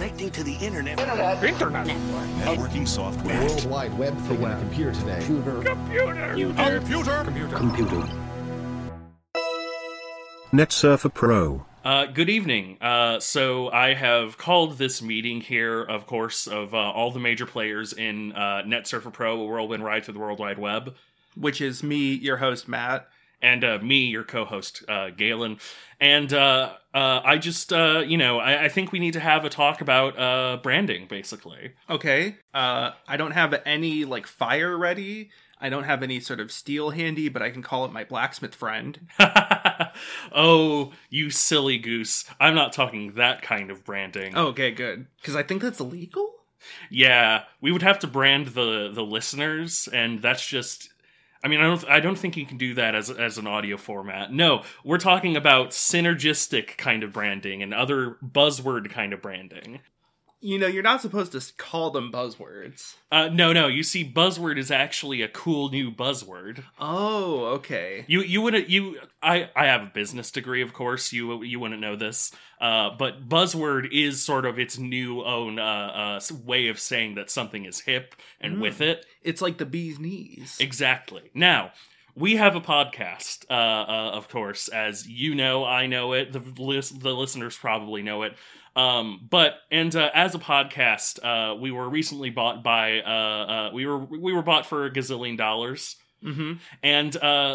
connecting to the internet. Internet. Networking software. World Wide Web thing on a computer today. Computer. NetSurfer Pro. Good evening. So I have called this meeting here, of course, of all the major players in NetSurfer Pro, a whirlwind ride through the World Wide Web. Which is me, your host, Matt. And me, your co-host, Galen. And I just, I think we need to have a talk about branding, basically. Okay. I don't have any, fire ready. I don't have any sort of steel handy, but I can call it my blacksmith friend. Oh, you silly goose. I'm not talking that kind of branding. Okay, good. Because I think that's illegal? Yeah, we would have to brand the listeners, and that's just... I don't think you can do that as an audio format. No, we're talking about synergistic kind of branding and other buzzword kind of branding. You're not supposed to call them buzzwords. No. You see, buzzword is actually a cool new buzzword. Oh, okay. I have a business degree, of course. You wouldn't know this. But buzzword is sort of its new own way of saying that something is hip and with it. It's like the bee's knees. Exactly. Now, we have a podcast, of course, as you know, I know it. The listeners probably know it. As a podcast, we were recently bought by, we were bought for $1 gazillion. Mm-hmm. And,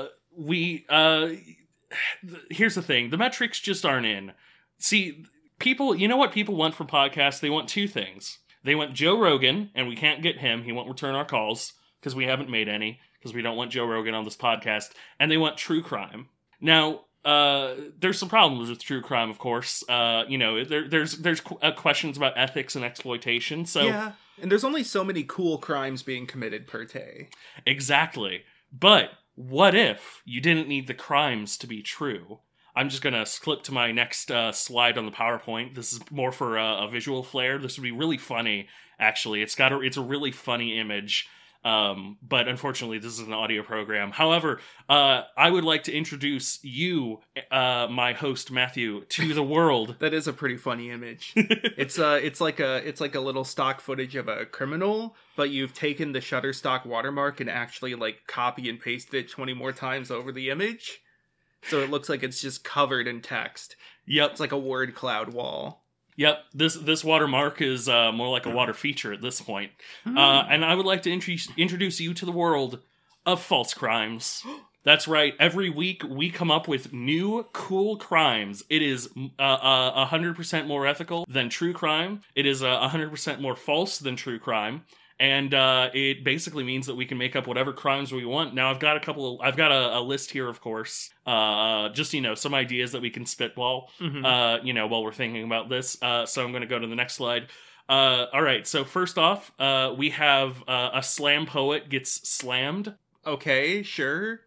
here's the thing, the metrics just aren't in. See, you know what people want from podcasts? They want two things. They want Joe Rogan, and we can't get him. He won't return our calls, because we haven't made any, because we don't want Joe Rogan on this podcast. And they want true crime. Now, there's some problems with true crime, of course. There's questions about ethics and exploitation. So yeah, and there's only so many cool crimes being committed per day. Exactly. But what if you didn't need the crimes to be true? I'm just gonna flip to my next slide on the PowerPoint. This is more for a visual flair. This would be really funny, actually. It's a really funny image. But unfortunately, this is an audio program. However, I would like to introduce you, my host Matthew, to the world. That is a pretty funny image. It's like a little stock footage of a criminal, but you've taken the Shutterstock watermark and actually copy and pasted it 20 more times over the image, so it looks like it's just covered in text. Yep, it's like a word cloud wall. Yep, this watermark is more like a water feature at this point. And I would like to introduce you to the world of false crimes. That's right, every week we come up with new cool crimes. It is 100% more ethical than true crime. It is 100% more false than true crime. And it basically means that we can make up whatever crimes we want. Now, I've got a list here, of course. Just, some ideas that we can spitball, while we're thinking about this. So I'm going to go to the next slide. All right. So first off, we have a slam poet gets slammed. Okay, sure.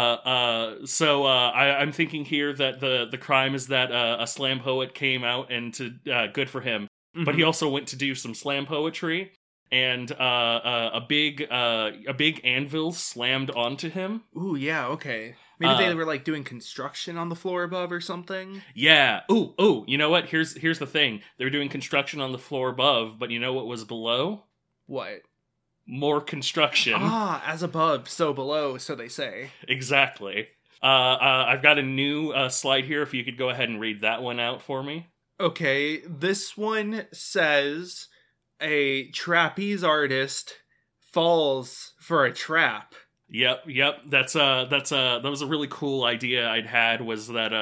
I'm thinking here that the crime is that a slam poet came out and good for him. Mm-hmm. But he also went to do some slam poetry. And a big anvil slammed onto him. Ooh, yeah, okay. Maybe they were doing construction on the floor above or something. Yeah. Ooh. You know what? Here's the thing. They were doing construction on the floor above, but you know what was below? What? More construction. As above, so below, so they say. Exactly. I've got a new slide here. If you could go ahead and read that one out for me. Okay, this one says, a trapeze artist falls for a trap. Yep. That was a really cool idea I'd had, was that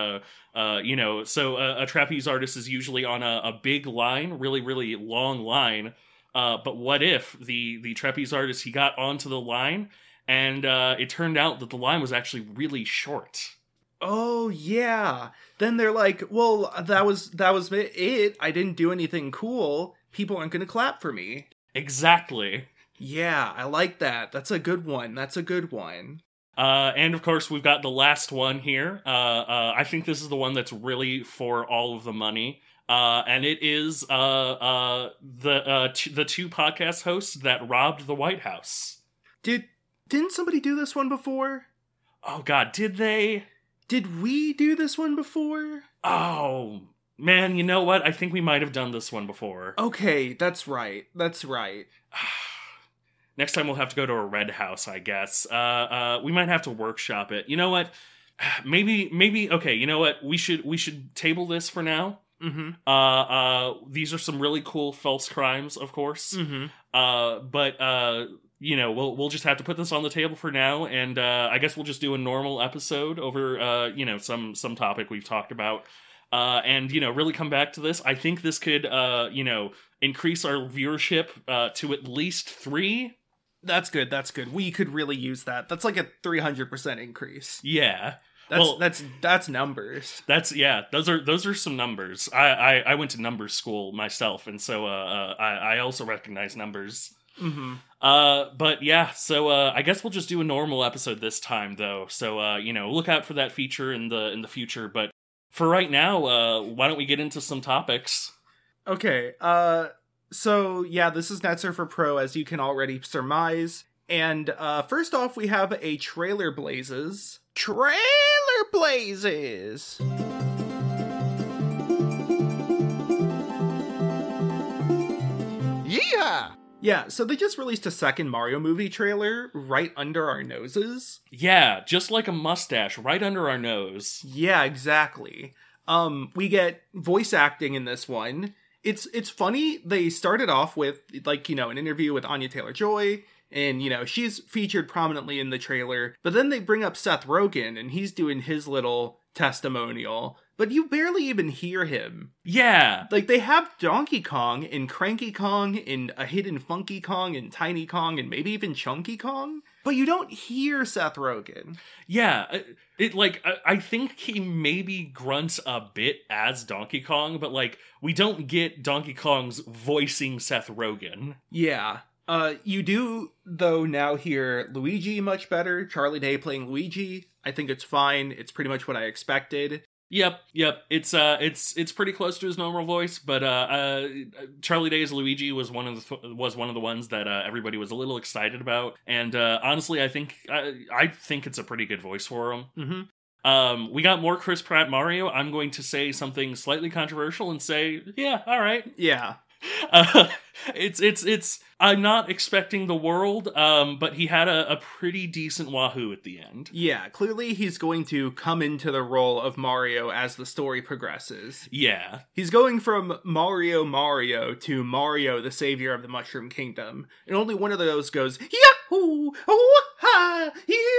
a trapeze artist is usually on a big line, really, really long line. But what if the trapeze artist, he got onto the line and it turned out that the line was actually really short. Oh yeah. Then they're like, well, that was it. I didn't do anything cool. People aren't going to clap for me. Exactly. Yeah, I like that. That's a good one. And of course, we've got the last one here. I think this is the one that's really for all of the money. And it is the two podcast hosts that robbed the White House. Didn't somebody do this one before? Oh God, did they? Did we do this one before? Oh, Man, you know what? I think we might have done this one before. Okay, that's right. That's right. Next time we'll have to go to a red house, I guess. We might have to workshop it. You know what? Maybe. Okay, you know what? We should table this for now. Mm-hmm. These are some really cool false crimes, of course. Mm-hmm. But you know, we'll just have to put this on the table for now, and I guess we'll just do a normal episode over you know, some topic we've talked about. And, you know, really come back to this. I think this could, you know, increase our viewership to at least 3. That's good. That's good. We could really use that. That's like a 300% increase. Yeah. That's numbers. Those are some numbers. I went to numbers school myself, and so I also recognize numbers. Mm-hmm. But yeah, so I guess we'll just do a normal episode this time, though. So you know, look out for that feature in the future. But for right now, why don't we get into some topics? Okay. So yeah, this is Net Surfer Pro, as you can already surmise. And first off, we have a Trailer Blazes. Trailer Blazes! Yeehaw! Yeah, so they just released a second Mario movie trailer right under our noses. Yeah, just like a mustache right under our nose. Yeah, exactly. We get voice acting in this one. It's funny, they started off with, like, you know, an interview with Anya Taylor-Joy, and, you know, she's featured prominently in the trailer, but then they bring up Seth Rogen, and he's doing his little testimonial, but you barely even hear him. Yeah. Like, they have Donkey Kong and Cranky Kong and a hidden Funky Kong and Tiny Kong and maybe even Chunky Kong, but you don't hear Seth Rogen. Yeah, I think he maybe grunts a bit as Donkey Kong, but, like, we don't get Donkey Kong's voicing Seth Rogen. Yeah. You do, though, now hear Luigi much better. Charlie Day playing Luigi. I think it's fine. It's pretty much what I expected. Yep. It's pretty close to his normal voice, but Charlie Day's Luigi was one of the ones that everybody was a little excited about, and honestly, I think it's a pretty good voice for him. Mm-hmm. We got more Chris Pratt Mario. I'm going to say something slightly controversial and say, yeah, all right. Yeah. It's I'm not expecting the world, but he had a pretty decent wahoo at the end. Yeah, clearly he's going to come into the role of Mario as the story progresses. Yeah. He's going from Mario to Mario, the savior of the Mushroom Kingdom. And only one of those goes, Yahoo! Oh-ha!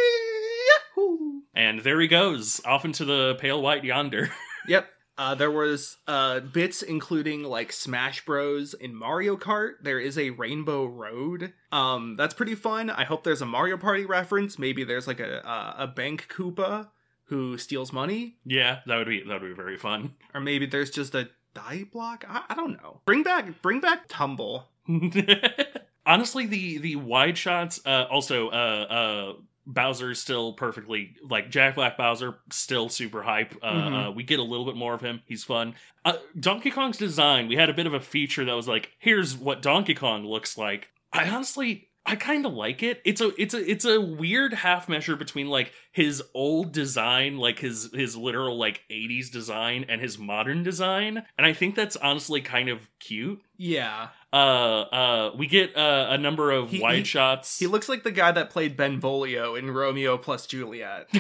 Yahoo! And there he goes, off into the pale white yonder. Yep. There was bits including like Smash Bros. In Mario Kart. There is a Rainbow Road. That's pretty fun. I hope there's a Mario Party reference. Maybe there's like a Bank Koopa who steals money. Yeah, that would be very fun. Or maybe there's just a die block. I don't know. Bring back Tumble. Honestly, the wide shots. Also, Bowser's still perfectly, like, Jack Black Bowser, still super hype. We get a little bit more of him. He's fun. Donkey Kong's design, we had a bit of a feature that was like, here's what Donkey Kong looks like. I kind of like it. It's a weird half measure between, like, his old design, like his literal, like, 80s design, and his modern design. And I think that's honestly kind of cute. Yeah. We get a number of wide shots. He looks like the guy that played Benvolio in Romeo plus Juliet.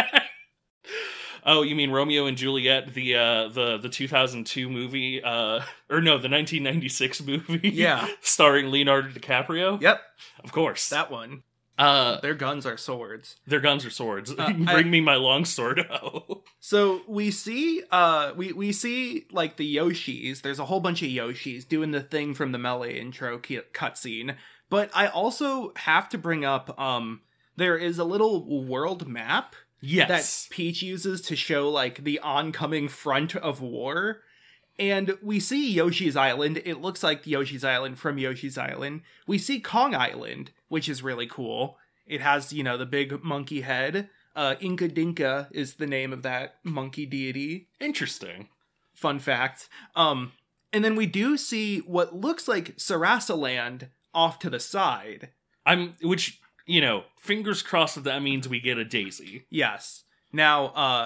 Oh, you mean Romeo and Juliet, the 2002 movie, or no, the 1996 movie? Yeah. Starring Leonardo DiCaprio? Yep. Of course. That one. Their guns are swords. Their guns are swords. Bring me my long sword. Oh. So we see, we see like the Yoshis. There's a whole bunch of Yoshis doing the thing from the Melee intro cutscene. But I also have to bring up, there is a little world map. Yes. That Peach uses to show like the oncoming front of war. And we see Yoshi's Island. It looks like Yoshi's Island from Yoshi's Island. We see Kong Island, which is really cool. It has, you know, the big monkey head. Inca Dinka is the name of that monkey deity. Interesting. Fun fact. And then we do see what looks like Sarasa Land off to the side. Fingers crossed that means we get a Daisy. Yes. Now,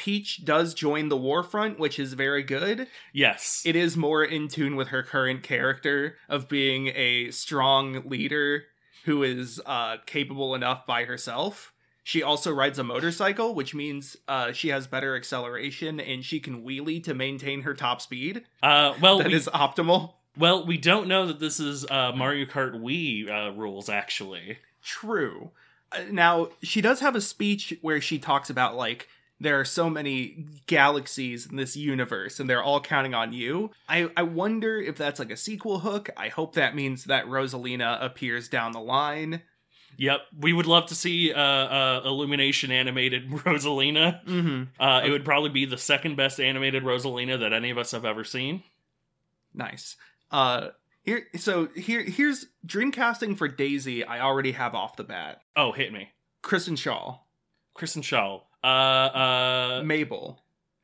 Peach does join the war front, which is very good. Yes. It is more in tune with her current character of being a strong leader who is capable enough by herself. She also rides a motorcycle, which means she has better acceleration and she can wheelie to maintain her top speed. That is optimal. Well, we don't know that this is Mario Kart Wii rules, actually. True. Now, she does have a speech where she talks about, like, there are so many galaxies in this universe, and they're all counting on you. I wonder if that's like a sequel hook. I hope that means that Rosalina appears down the line. Yep, we would love to see Illumination animated Rosalina. Mm-hmm. It would probably be the second best animated Rosalina that any of us have ever seen. Nice. Here's Dreamcasting for Daisy. I already have off the bat. Oh, hit me. Kristen Shaw. Kristen Shaw. Mabel.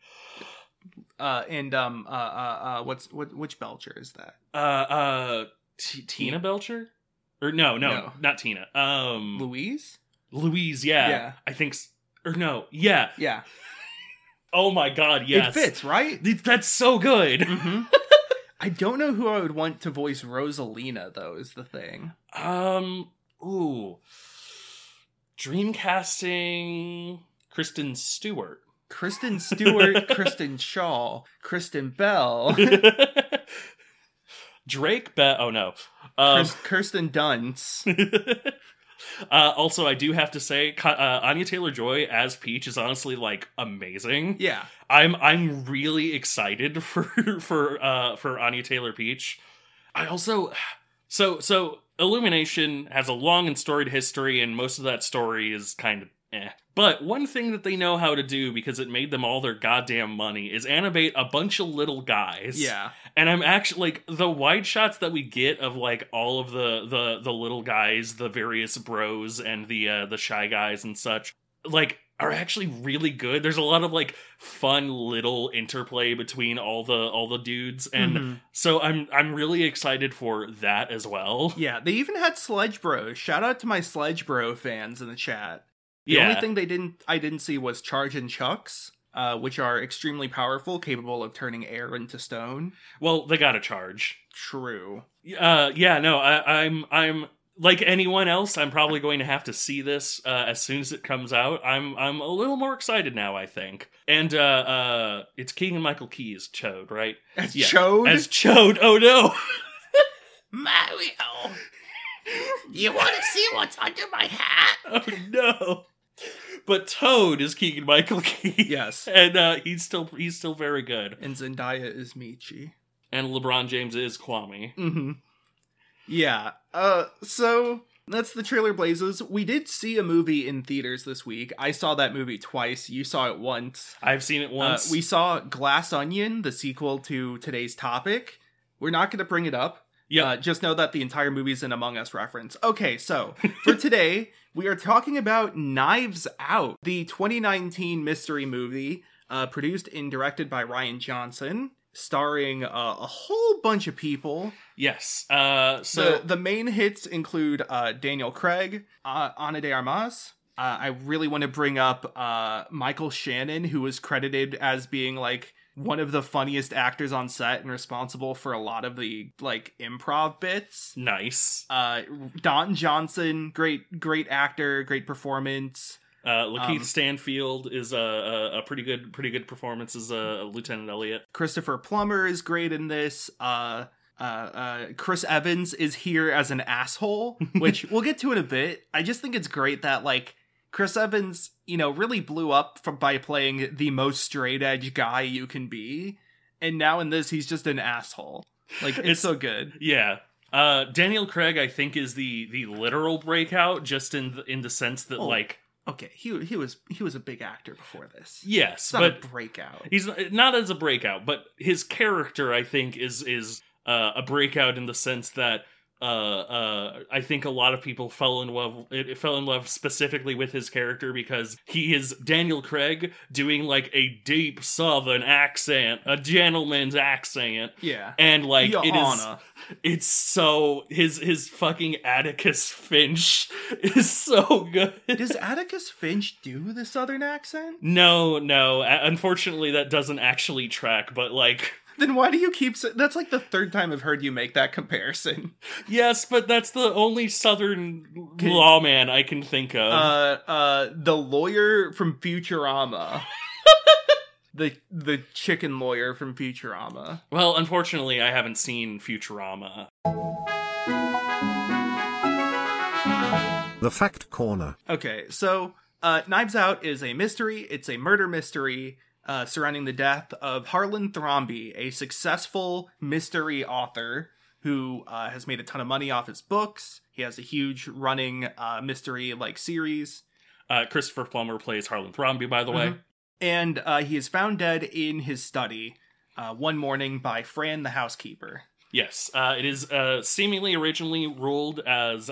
Which Belcher is that? Tina Belcher? Or no, not Tina. Louise? Louise, yeah. Yeah. I think yeah. Yeah. Oh my god, yes. It fits, right? That's so good. Mm-hmm. I don't know who I would want to voice Rosalina, though, is the thing. Dreamcasting Kristen Stewart. Kristen Stewart, Kristen Shaw, Kristen Bell, Drake Bell. Oh no, Kirsten Dunst. Also, I do have to say, Anya Taylor-Joy as Peach is honestly like amazing. Yeah, I'm really excited for Anya Taylor Peach. I also so Illumination has a long and storied history, and most of that story is kind of eh. But one thing that they know how to do, because it made them all their goddamn money, is animate a bunch of little guys. Yeah. And I'm actually, like, the wide shots that we get of, like, all of the little guys, the various bros and the shy guys and such, like, are actually really good. There's a lot of, like, fun little interplay between all the dudes, and so I'm really excited for that as well. Yeah, they even had Sledge Bros. Shout out to my Sledge Bro fans in the chat. The only thing I didn't see was Charge and Chucks, which are extremely powerful, capable of turning air into stone. Well, they gotta charge. True. I'm like anyone else. I'm probably going to have to see this as soon as it comes out. I'm a little more excited now, I think. And it's Keegan-Michael Key's Chode, right? As Chode? As Chode. Oh no, Mario. You want to see what's under my hat? Oh no. But Toad is Keegan-Michael Key. Yes. And he's still very good. And Zendaya is Michi. And LeBron James is Kwame. Mm-hmm. Yeah. So that's the Trailer Blazes. We did see a movie in theaters this week. I saw that movie twice. You saw it once. I've seen it once. We saw Glass Onion, the sequel to today's topic. We're not going to bring it up. Yeah. Just know that the entire movie is an Among Us reference. Okay, so for today, we are talking about Knives Out, the 2019 mystery movie produced and directed by Rian Johnson, starring a whole bunch of people. Yes. So the main hits include Daniel Craig, Ana de Armas. I really want to bring up Michael Shannon, who was credited as being like one of the funniest actors on set and responsible for a lot of the like improv bits. Nice. Don Johnson, great actor, great performance. Lakeith Stanfield is a pretty good performance as Lieutenant Elliot. Christopher Plummer is great in this. Chris Evans is here as an asshole, which we'll get to in a bit. I just think it's great that like Chris Evans, really blew up by playing the most straight edge guy you can be, and now in this he's just an asshole. Like it's so good. Yeah. Daniel Craig, I think, is the literal breakout, just in the sense that like. Okay, he was a big actor before this. Yes, but a breakout. He's not as a breakout, but his character, I think, is a breakout in the sense that I think a lot of people fell in love specifically with his character because he is Daniel Craig doing like a deep Southern accent, a gentleman's accent. Yeah, and like Your it Honor. It's so his fucking Atticus Finch is so good. Does Atticus Finch do the Southern accent? No. Unfortunately, that doesn't actually track. But like, Then why do you keep... That's like the third time I've heard you make that comparison. yes, but that's the only Southern lawman I can think of. The lawyer from Futurama. The chicken lawyer from Futurama. Well, unfortunately, I haven't seen Futurama. The Fact Corner. Okay, so Knives Out is a mystery. It's a murder mystery surrounding the death of Harlan Thrombey, a successful mystery author who has made a ton of money off his books. He has a huge running mystery like series. Christopher Plummer plays Harlan Thrombey, by the way. And he is found dead in his study one morning by Fran the housekeeper. Yes, it is seemingly originally ruled as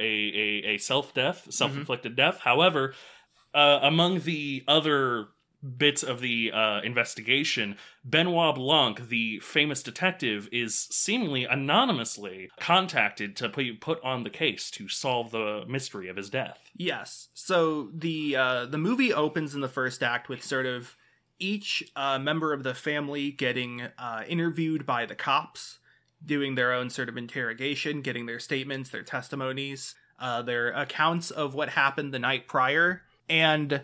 a self-death, self-inflicted death. However, among the other bits of the investigation, Benoit Blanc, the famous detective, is seemingly anonymously contacted to be put on the case to solve the mystery of his death. Yes. So the movie opens in the first act with sort of each member of the family getting interviewed by the cops, doing their own sort of interrogation, getting their statements, their testimonies, their accounts of what happened the night prior. And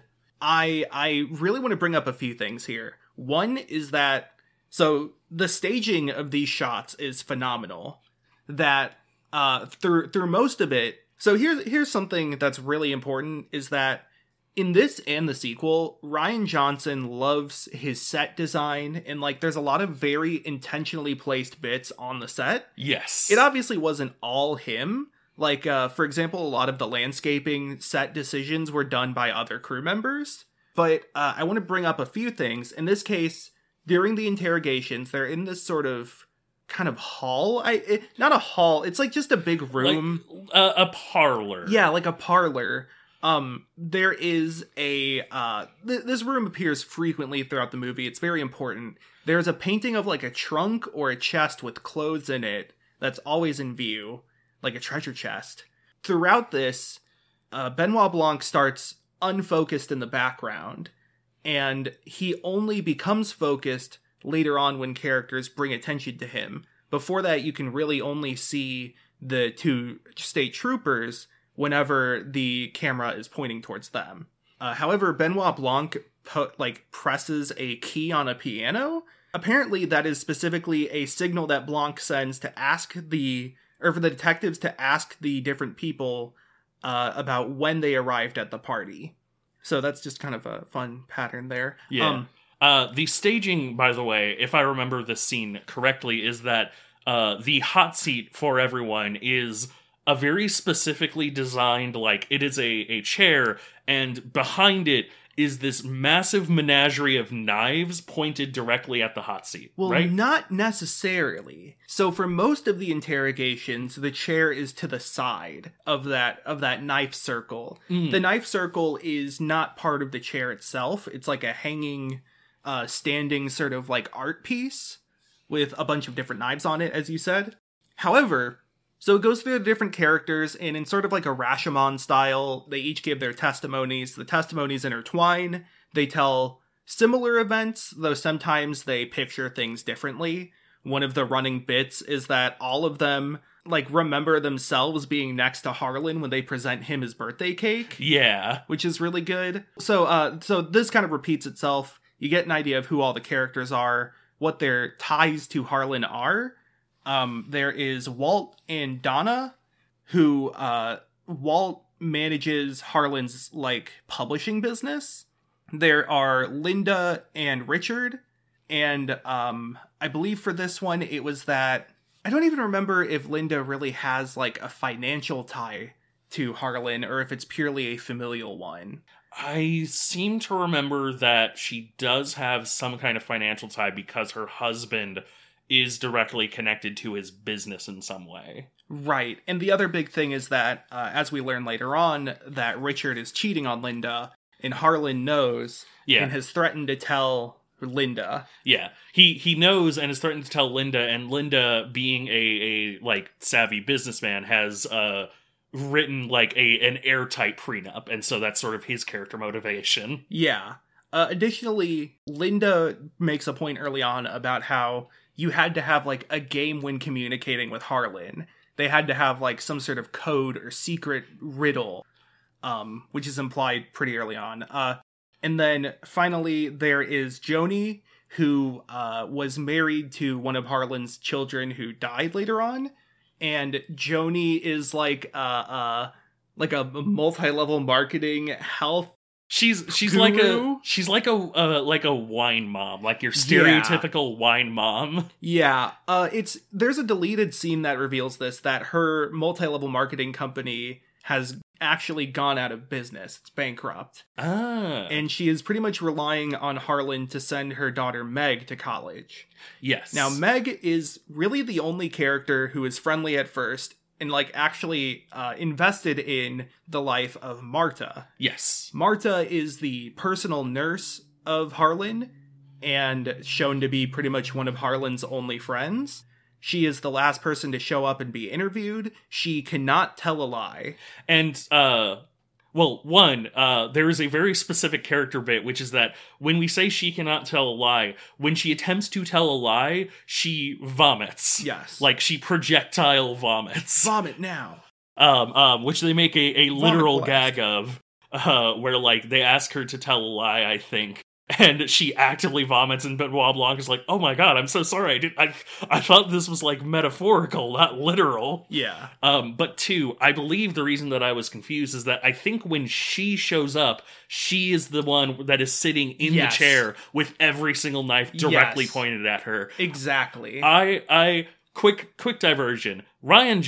I really want to bring up a few things here. One is that, so the staging of these shots is phenomenal. That through most of it, so here's something that's really important, is that in this and the sequel, Rian Johnson loves his set design, and like there's a lot of very intentionally placed bits on the set. Yes. It obviously wasn't all him. Like, for example, a lot of the landscaping set decisions were done by other crew members. But I want to bring up a few things. In this case, during the interrogations, they're in this sort of kind of hall. Not a hall. It's like just a big room. Like, a parlor. Yeah, like a parlor. There is a... this room appears frequently throughout the movie. It's very important. There's a painting of like a trunk or a chest with clothes in it that's always in view. Like a treasure chest. Throughout this, Benoit Blanc starts unfocused in the background, and he only becomes focused later on when characters bring attention to him. Before that, you can really only see the two state troopers whenever the camera is pointing towards them. However, Benoit Blanc presses a key on a piano. Apparently, that is specifically a signal that Blanc sends to for the detectives to ask the different people about when they arrived at the party. So that's just kind of a fun pattern there. Yeah. The staging, by the way, if I remember this scene correctly, is that the hot seat for everyone is a very specifically designed, like, it is a chair, and behind it is this massive menagerie of knives pointed directly at the hot seat. Well, right? Not necessarily. So for most of the interrogations, the chair is to the side of that knife circle. The knife circle is not part of the chair itself. It's like a hanging, standing sort of like art piece with a bunch of different knives on it, as you said. However, so it goes through the different characters, and in sort of like a Rashomon style, they each give their testimonies. The testimonies intertwine. They tell similar events, though sometimes they picture things differently. One of the running bits is that all of them, like, remember themselves being next to Harlan when they present him his birthday cake. Yeah. Which is really good. So this kind of repeats itself. You get an idea of who all the characters are, what their ties to Harlan are. There is Walt and Donna, who, Walt manages Harlan's, like, publishing business. There are Linda and Richard, and, I believe for this one, it was that, I don't even remember if Linda really has, like, a financial tie to Harlan, or if it's purely a familial one. I seem to remember that she does have some kind of financial tie because her husband is directly connected to his business in some way. Right. And the other big thing is that, as we learn later on, that Richard is cheating on Linda, and Harlan knows, and has threatened to tell Linda. Yeah, he knows and is threatening to tell Linda, and Linda, being a like savvy businessman, has written like an airtight prenup, and so that's sort of his character motivation. Yeah. Additionally, Linda makes a point early on about how you had to have like a game when communicating with Harlan. They had to have like some sort of code or secret riddle, which is implied pretty early on. And then finally, there is Joni, who was married to one of Harlan's children who died later on. And Joni is like a multi-level marketing health. She's guru? like a wine mom, like your stereotypical wine mom. Yeah, there's a deleted scene that reveals this, that her multi-level marketing company has actually gone out of business. It's bankrupt. And she is pretty much relying on Harlan to send her daughter Meg to college. Yes. Now, Meg is really the only character who is friendly at first and like actually invested in the life of Marta. Yes. Marta is the personal nurse of Harlan and shown to be pretty much one of Harlan's only friends. She is the last person to show up and be interviewed. She cannot tell a lie. And, there is a very specific character bit, which is that when we say she cannot tell a lie, when she attempts to tell a lie, she vomits. Yes. Like, she projectile vomits. Vomit now. Which they make a literal gag of, where, like, they ask her to tell a lie, I think. And she actively vomits, and Benoit Blanc is like, "Oh my god, I'm so sorry. I thought this was like metaphorical, not literal." Yeah. But two, I believe the reason that I was confused is that I think when she shows up, she is the one that is sitting in the chair with every single knife directly pointed at her. Exactly. Quick diversion. Rian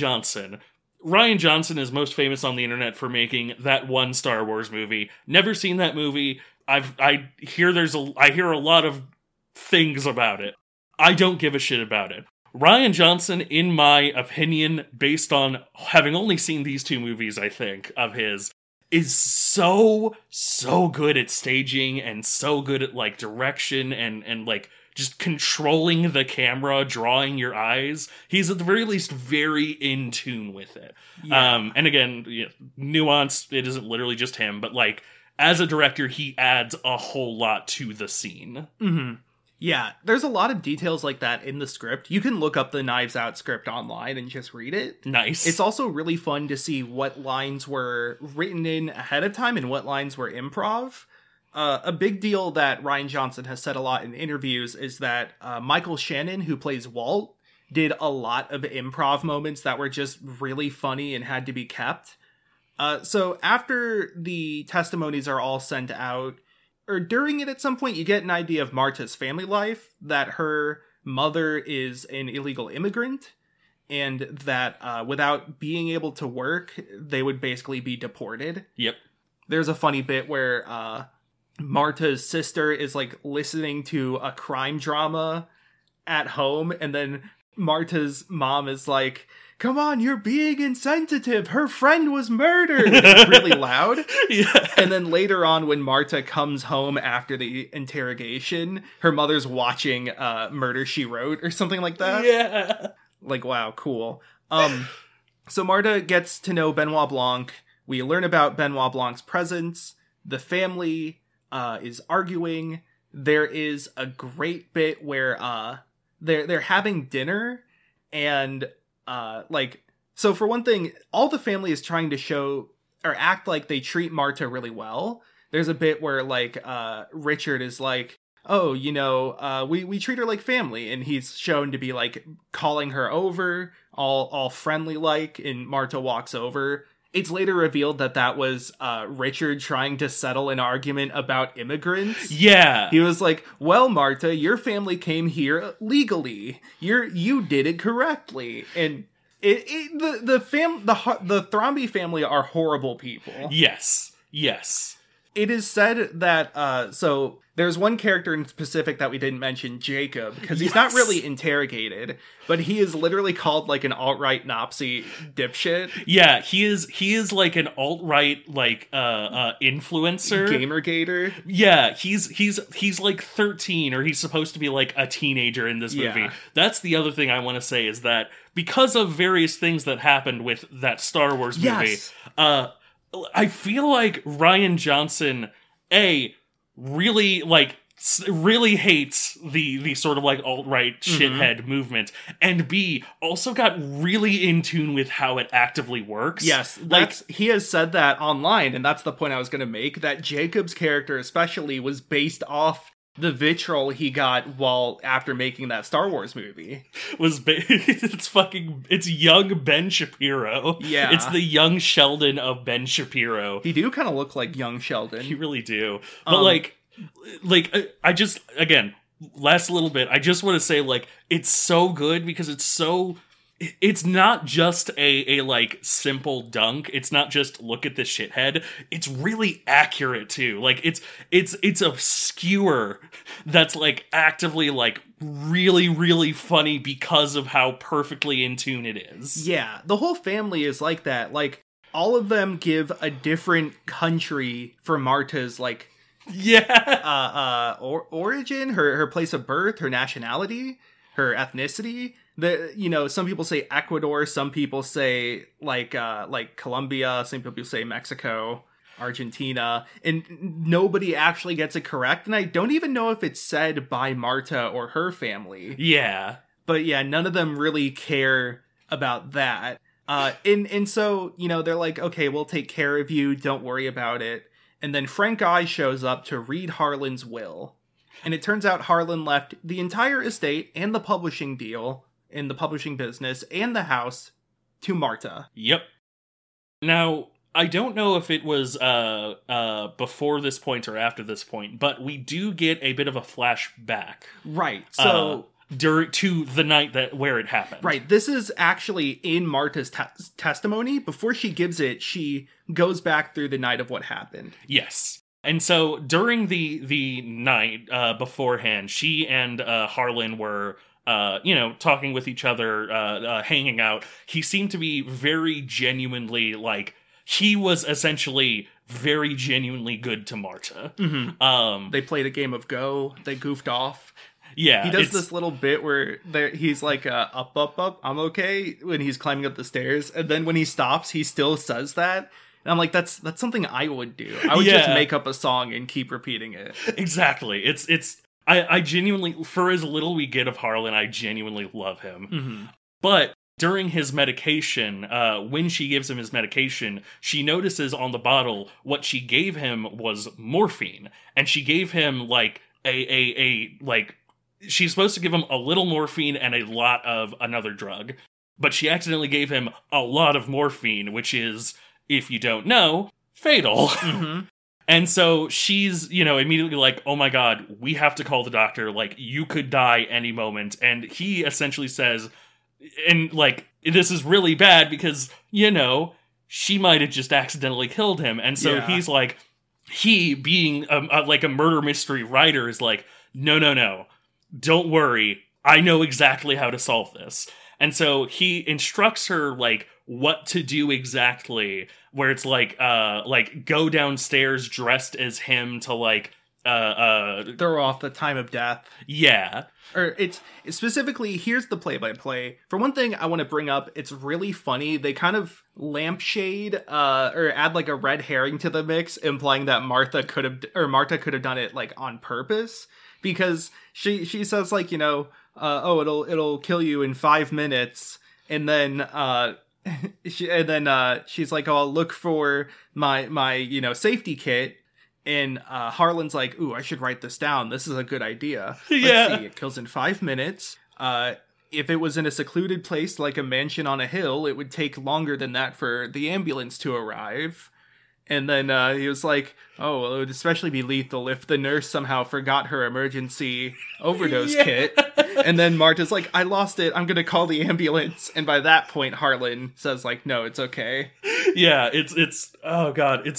Johnson is most famous on the internet for making that one Star Wars movie. Never seen that movie. I hear a lot of things about it. I don't give a shit about it. Rian Johnson, in my opinion, based on having only seen these two movies, I think, of his, is so good at staging and so good at like direction and like just controlling the camera, drawing your eyes. He's at the very least very in tune with it. Yeah. And again, nuance, it isn't literally just him, but like, as a director, he adds a whole lot to the scene. Mm-hmm. Yeah, there's a lot of details like that in the script. You can look up the Knives Out script online and just read it. Nice. It's also really fun to see what lines were written in ahead of time and what lines were improv. A big deal that Rian Johnson has said a lot in interviews is that Michael Shannon, who plays Walt, did a lot of improv moments that were just really funny and had to be kept. So after the testimonies are all sent out, or during it at some point, you get an idea of Marta's family life, that her mother is an illegal immigrant, and that without being able to work, they would basically be deported. Yep. There's a funny bit where Marta's sister is like listening to a crime drama at home, and then Marta's mom is like, "Come on, you're being insensitive. Her friend was murdered." Really loud. Yeah. And then later on, when Marta comes home after the interrogation, her mother's watching Murder, She Wrote or something like that. Yeah. Like, wow, cool. So Marta gets to know Benoit Blanc. We learn about Benoit Blanc's presence. The family is arguing. There is a great bit where they're having dinner, and so for one thing, all the family is trying to show or act like they treat Marta really well. There's a bit where like Richard is like, "Oh, we treat her like family," and he's shown to be like calling her over, all friendly like, and Marta walks over. It's later revealed that was Richard trying to settle an argument about immigrants. Yeah. He was like, "Well, Marta, your family came here legally. You did it correctly." And the Thromby family are horrible people. Yes. It is said that, so there's one character in specific that we didn't mention, Jacob, because he's not really interrogated, but he is literally called like an alt-right Nazi dipshit. Yeah, he is like an alt-right like influencer. Gamergator. Yeah, he's like 13, or he's supposed to be like a teenager in this movie. Yeah. That's the other thing I want to say, is that because of various things that happened with that Star Wars movie, I feel like Rian Johnson, really hates the sort of like alt-right shithead movement, and B, also got really in tune with how it actively works. Yes, he has said that online, and that's the point I was going to make, that Jacob's character especially was based off the vitriol he got after making that Star Wars movie. It's young Ben Shapiro. Yeah. It's the young Sheldon of Ben Shapiro. He do kind of look like young Sheldon. You really do. But I just, again, last little bit, I just want to say, like, it's so good because it's not just a like simple dunk. It's not just look at this shithead. It's really accurate too. Like it's a skewer that's like actively like really, really funny because of how perfectly in tune it is. Yeah, the whole family is like that. Like, all of them give a different country for Marta's like origin, her place of birth, her nationality, her ethnicity. Some people say Ecuador, some people say like Colombia, some people say Mexico, Argentina, and nobody actually gets it correct. And I don't even know if it's said by Marta or her family. Yeah. But yeah, none of them really care about that. And so, they're like, okay, we'll take care of you, don't worry about it. And then Frank Eye shows up to read Harlan's will. And it turns out Harlan left the entire estate and the publishing deal in the publishing business and the house to Marta. Yep. Now, I don't know if it was before this point or after this point, but we do get a bit of a flashback. Right. So to the night where it happened. Right. This is actually in Marta's testimony. Before she gives it, she goes back through the night of what happened. Yes. And so during the night beforehand, she and Harlan were talking with each other, hanging out. He seemed to be very genuinely, like, he was essentially very genuinely good to Marta. Mm-hmm. They played a game of Go. They goofed off. Yeah. He does this little bit where he's like, up, I'm okay, when he's climbing up the stairs. And then when he stops, he still says that. And I'm like, that's something I would do. I would just make up a song and keep repeating it. Exactly. I genuinely, for as little we get of Harlan, I genuinely love him. Mm-hmm. But during his medication, when she gives him his medication, she notices on the bottle what she gave him was morphine. And she gave him like she's supposed to give him a little morphine and a lot of another drug. But she accidentally gave him a lot of morphine, which is, if you don't know, fatal. Mm-hmm. And so she's, immediately like, oh my god, we have to call the doctor. Like, you could die any moment. And he essentially says, and like, this is really bad because, she might have just accidentally killed him. And so he's like, he being like a murder mystery writer is like, no, don't worry. I know exactly how to solve this. And so he instructs her, like, what to do exactly, where it's like go downstairs dressed as him to like throw off the time of death. Yeah. Or it's specifically, here's the play-by-play. For one thing, I want to bring up, it's really funny. They kind of lampshade or add like a red herring to the mix, implying that Marta could have done it like on purpose, because she says like, it'll kill you in 5 minutes, and then she's like, oh, I'll look for my safety kit. And Harlan's like, ooh, I should write this down. This is a good idea. Let's see. It kills in 5 minutes. If it was in a secluded place like a mansion on a hill, it would take longer than that for the ambulance to arrive. And then he was like, oh, well, it would especially be lethal if the nurse somehow forgot her emergency overdose kit. And then Marta's like, I lost it. I'm going to call the ambulance. And by that point, Harlan says like, no, it's okay. Yeah, it's oh god, it's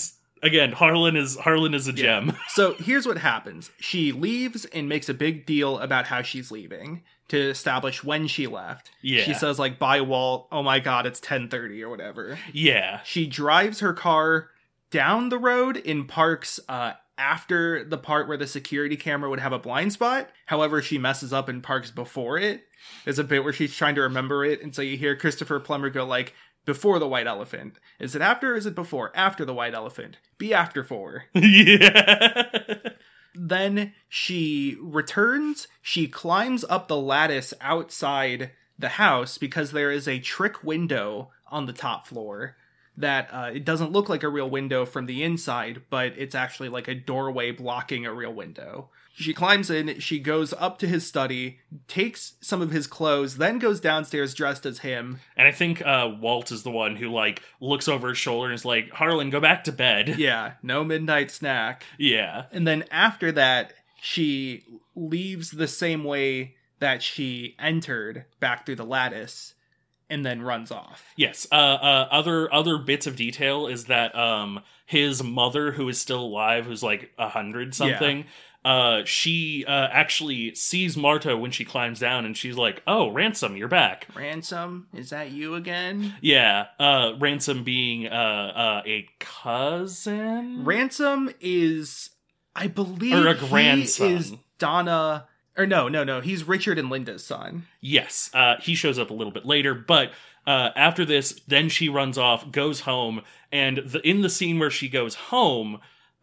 Again, Harlan is a gem. So here's what happens. She leaves and makes a big deal about how she's leaving to establish when she left. Yeah. She says, like, bye, Walt. Oh my god, it's 10:30 or whatever. Yeah. She drives her car down the road and parks after the part where the security camera would have a blind spot. However, she messes up and parks before it. There's a bit where she's trying to remember it, and so you hear Christopher Plummer go, like, before the white elephant. Is it after or is it before? After the white elephant. Be after 4. Yeah. Then she returns. She climbs up the lattice outside the house because there is a trick window on the top floor that it doesn't look like a real window from the inside, but it's actually like a doorway blocking a real window. She climbs in, she goes up to his study, takes some of his clothes, then goes downstairs dressed as him. And I think Walt is the one who, like, looks over his shoulder and is like, Harlan, go back to bed. Yeah, no midnight snack. Yeah. And then after that, she leaves the same way that she entered, back through the lattice, and then runs off. Yes. Other bits of detail is that his mother, who is still alive, who's like 100 something, she actually sees Marta when she climbs down, and she's like, "Oh, Ransom, you're back." Ransom, is that you again? Yeah. Ransom being a cousin. Ransom is, I believe, Or a grandson. He is Donna. Or no, he's Richard and Linda's son. Yes, he shows up a little bit later, but after this, then she runs off, goes home, and in the scene where she goes home,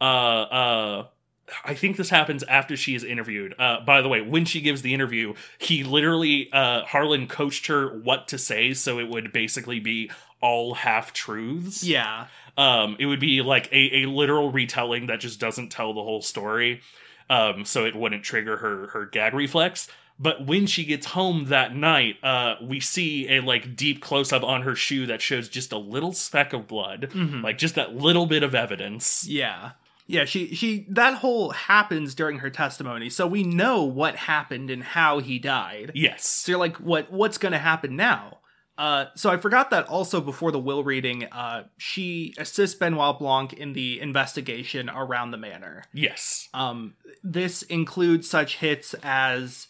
I think this happens after she is interviewed. By the way, when she gives the interview, he literally, Harlan coached her what to say, so it would basically be all half-truths. Yeah. It would be like a literal retelling that just doesn't tell the whole story. So it wouldn't trigger her gag reflex. But when she gets home that night, we see a like deep close-up on her shoe that shows just a little speck of blood. Mm-hmm. Like just that little bit of evidence. Yeah. Yeah, she that whole happens during her testimony, so we know what happened and how he died. Yes. So you're like, what's gonna happen now? So I forgot that also before the will reading, she assists Benoit Blanc in the investigation around the manor. Yes. This includes such hits as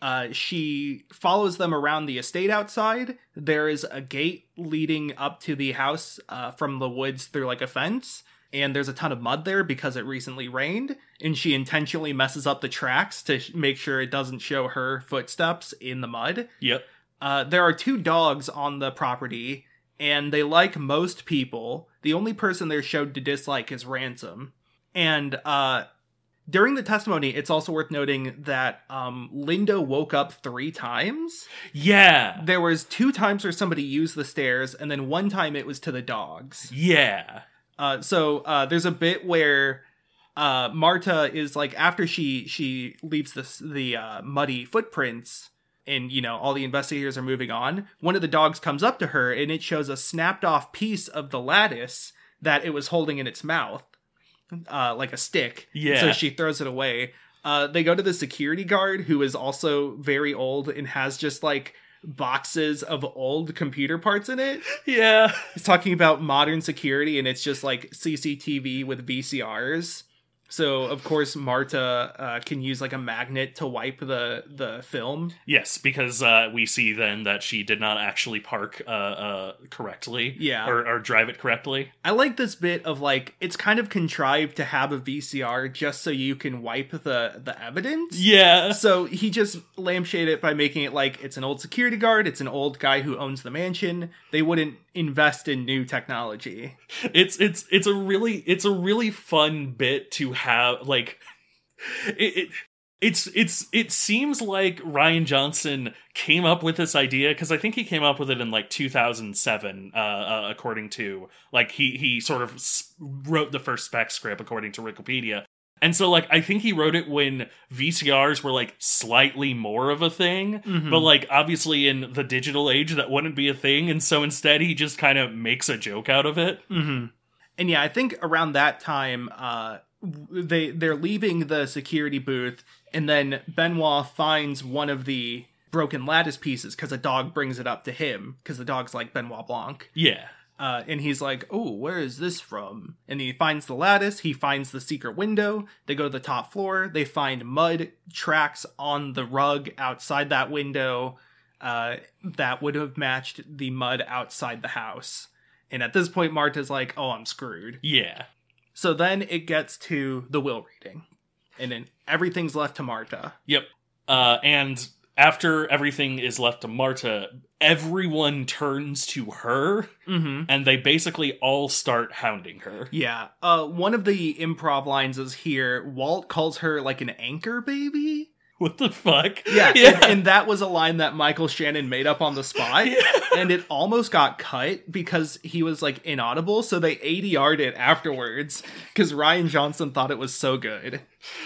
she follows them around the estate outside. There is a gate leading up to the house from the woods through like a fence, and there's a ton of mud there because it recently rained, and she intentionally messes up the tracks to make sure it doesn't show her footsteps in the mud. Yep. There are 2 dogs on the property, and they like most people. The only person they're showed to dislike is Ransom. And during the testimony, it's also worth noting that Linda woke up 3 times. Yeah. There was 2 times where somebody used the stairs, and then 1 time it was to the dogs. Yeah. So there's a bit where Marta is like, after she leaves the muddy footprints, and, you know, all the investigators are moving on, one of the dogs comes up to her, and it shows a snapped off piece of the lattice that it was holding in its mouth, like a stick. Yeah. So she throws it away. They go to the security guard, who is also very old and has just, like, boxes of old computer parts in it. Yeah. He's talking about modern security, and it's just, like, CCTV with VCRs. So, of course, Marta can use, like, a magnet to wipe the film. Yes, because we see then that she did not actually park correctly. Yeah. Or drive it correctly. I like this bit of, like, it's kind of contrived to have a VCR just so you can wipe the evidence. Yeah. So he just lampshade it by making it like it's an old security guard, it's an old guy who owns the mansion. They wouldn't invest in new technology. It's a really fun bit to have. Like it seems like Rian Johnson came up with this idea, because I think he came up with it in like 2007, according to, like, he sort of wrote the first spec script according to Wikipedia. And so, like, I think he wrote it when VCRs were, like, slightly more of a thing. Mm-hmm. But, like, obviously in the digital age, that wouldn't be a thing. And so instead, he just kind of makes a joke out of it. Mm-hmm. And yeah, I think around that time, they're leaving the security booth, and then Benoit finds one of the broken lattice pieces because a dog brings it up to him, because the dog's like Benoit Blanc. Yeah. And he's like, oh, where is this from? And he finds the lattice, he finds the secret window, they go to the top floor, they find mud tracks on the rug outside that window that would have matched the mud outside the house. And at this point, Marta's like, oh, I'm screwed. Yeah. So then it gets to the will reading. And then everything's left to Marta. Yep. And after everything is left to Marta, everyone turns to her, and they basically all start hounding her. Yeah. One of the improv lines is here, Walt calls her like an anchor baby. What the fuck? Yeah, and that was a line that Michael Shannon made up on the spot, and it almost got cut because he was, like, inaudible, so they ADR'd it afterwards, because Rian Johnson thought it was so good.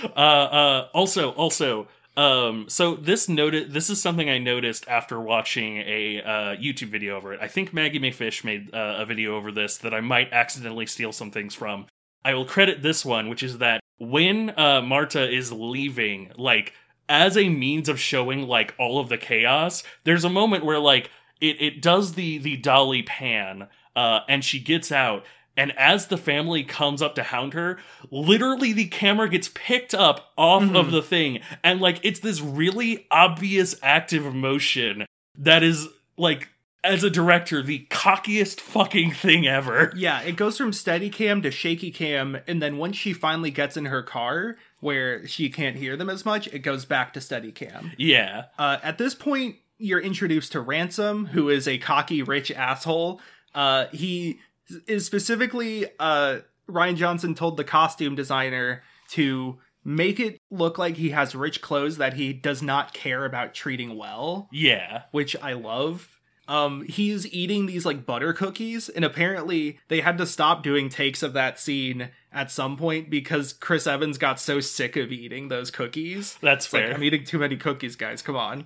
So this is something I noticed after watching a YouTube video over it. I think Maggie Mayfish made a video over this that I might accidentally steal some things from. I will credit this one, which is that when Marta is leaving, like, as a means of showing, like, all of the chaos, there's a moment where, like, it does the dolly pan, and she gets out, and as the family comes up to hound her, literally the camera gets picked up off of the thing, and, like, it's this really obvious active motion that is, like, as a director, the cockiest fucking thing ever. Yeah, it goes from steady cam to shaky cam, and then once she finally gets in her car, where she can't hear them as much, it goes back to steady cam. Yeah. At this point, you're introduced to Ransom, who is a cocky, rich asshole. He is specifically, Rian Johnson told the costume designer to make it look like he has rich clothes that he does not care about treating well. Yeah. Which I love. He's eating these, like, butter cookies, and apparently they had to stop doing takes of that scene at some point because Chris Evans got so sick of eating those cookies. That's It's fair. like, I'm eating too many cookies, guys, come on.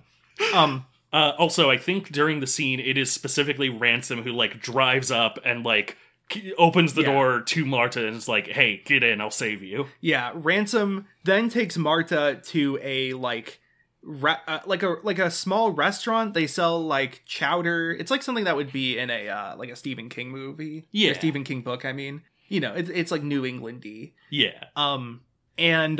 Also, I think during the scene, it is specifically Ransom who, like, drives up and, like, opens the door to Marta and is like, hey, get in, I'll save you. Yeah, Ransom then takes Marta to a, like, like a small restaurant. They sell, like, chowder. It's like something that would be in a like a Stephen King movie. Yeah. Or Stephen King book, I mean. You know, it's like New England-y. Yeah. And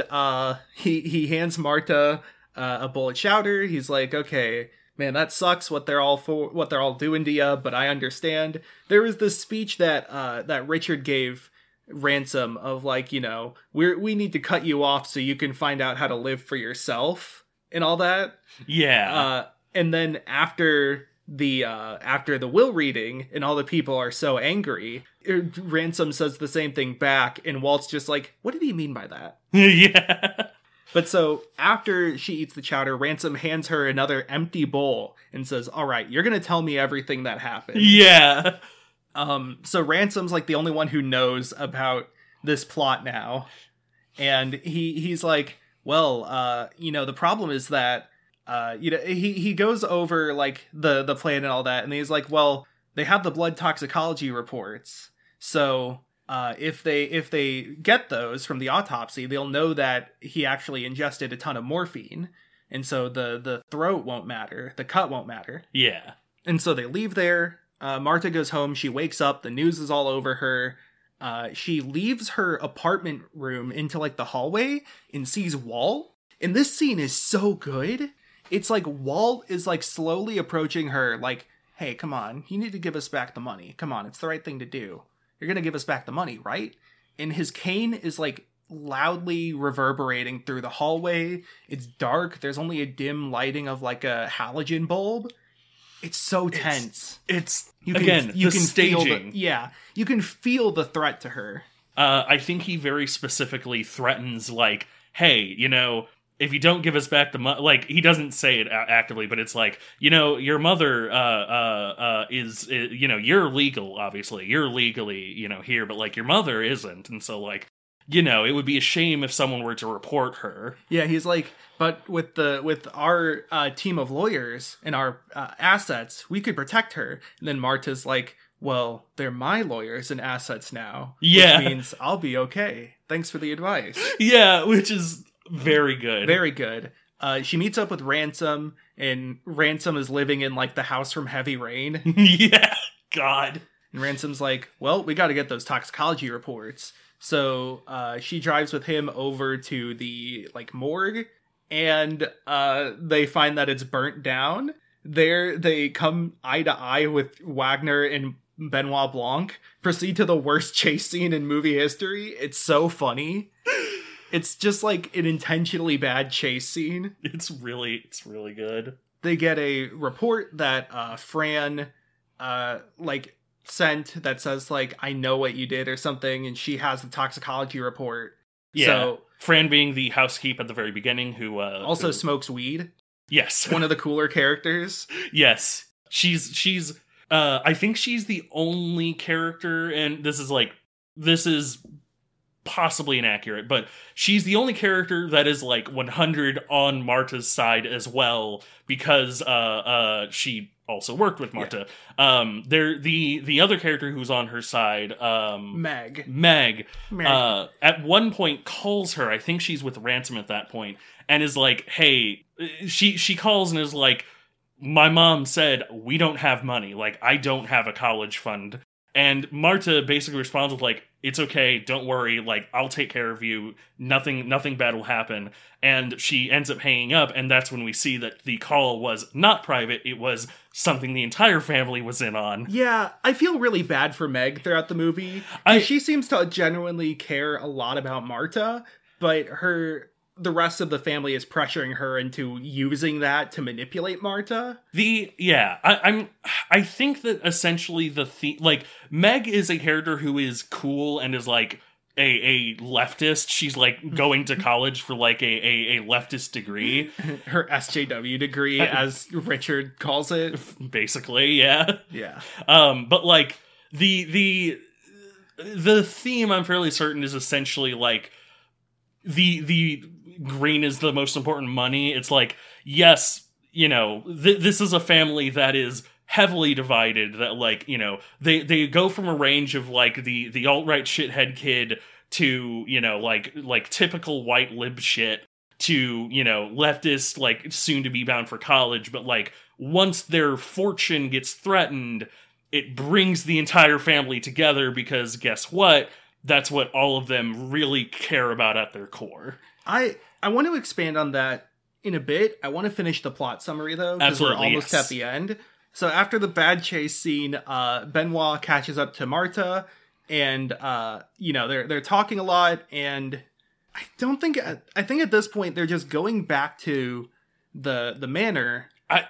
he hands Marta a bowl of chowder. He's like, okay, man, that sucks what they're all doing to you, but I understand. There was this speech that that Richard gave Ransom of, like, you know, we need to cut you off so you can find out how to live for yourself and all that. Yeah. And then after the will reading and all the people are so angry, Ransom says the same thing back, and Walt's just like, what did he mean by that? Yeah. But so after she eats the chowder, Ransom hands her another empty bowl and says, all right, you're going to tell me everything that happened. Yeah. So Ransom's like the only one who knows about this plot now. And he's like, well, you know, the problem is that, you know, he goes over, like, the plan and all that. And he's like, well, they have the blood toxicology reports. So if they get those from the autopsy, they'll know that he actually ingested a ton of morphine. And so the throat won't matter. The cut won't matter. Yeah. And so they leave there. Marta goes home. She wakes up. The news is all over her. She leaves her apartment room into, like, the hallway and sees Walt. And this scene is so good. It's like Walt is, like, slowly approaching her like, hey, come on. You need to give us back the money. Come on. It's the right thing to do. You're going to give us back the money, right? And his cane is, like, loudly reverberating through the hallway. It's dark. There's only a dim lighting of, like, a halogen bulb. It's so tense. It's You again, you the can staging. You can feel the threat to her. I think he very specifically threatens, like, hey, you know, if you don't give us back the money, like, he doesn't say it actively, but it's like, you know, your mother is, you know, you're legal, obviously. You're legally, you know, here, but, like, your mother isn't. And so, like, you know, it would be a shame if someone were to report her. Yeah, he's like, but with our team of lawyers and our assets, we could protect her. And then Marta's like, well, they're my lawyers and assets now. Yeah. Which means I'll be okay. Thanks for the advice. Yeah, which is very good. Very good. She meets up with Ransom, and Ransom is living in, like, the house from Heavy Rain. Yeah, God. And Ransom's like, well, we got to get those toxicology reports. So she drives with him over to the morgue, and they find that it's burnt down. There they come eye to eye with Wagner and Benoit Blanc, proceed to the worst chase scene in movie history. It's so funny. It's just like an intentionally bad chase scene. It's really good. They get a report that Fran sent that says I know what you did or something, and she has the toxicology report. Yeah. So Fran being the housekeep at the very beginning who also smokes weed. Yes. One of the cooler characters. Yes. She's I think she's the only character, and this is possibly inaccurate, but she's the only character that is 100 on Marta's side as well, because she also worked with Marta. Yeah. The other character who's on her side, Meg, at one point calls her, I think she's with Ransom at that point, and is like, hey, she calls and is like, my mom said, we don't have money. I don't have a college fund. And Marta basically responds with it's okay, don't worry, I'll take care of you. Nothing bad will happen. And she ends up hanging up, and that's when we see that the call was not private, it was something the entire family was in on. Yeah, I feel really bad for Meg throughout the movie. She seems to genuinely care a lot about Marta, but the rest of the family is pressuring her into using that to manipulate Marta. I think that essentially Meg is a character who is cool and is a leftist. She's going to college for a leftist degree. Her SJW degree, as Richard calls it. Basically, yeah. Yeah. But the theme, I'm fairly certain, is essentially the green is the most important money. It's yes, this is a family that is heavily divided, that they go from a range of the alt-right shithead kid to typical white lib shit to leftist soon to be bound for college, but once their fortune gets threatened, it brings the entire family together, because guess what, that's what all of them really care about at their core. I want to expand on that in a bit. I want to finish the plot summary, though, because we're almost at the end. So after the bad chase scene, Benoit catches up to Marta, and they're talking a lot, and I think at this point they're just going back to the manor.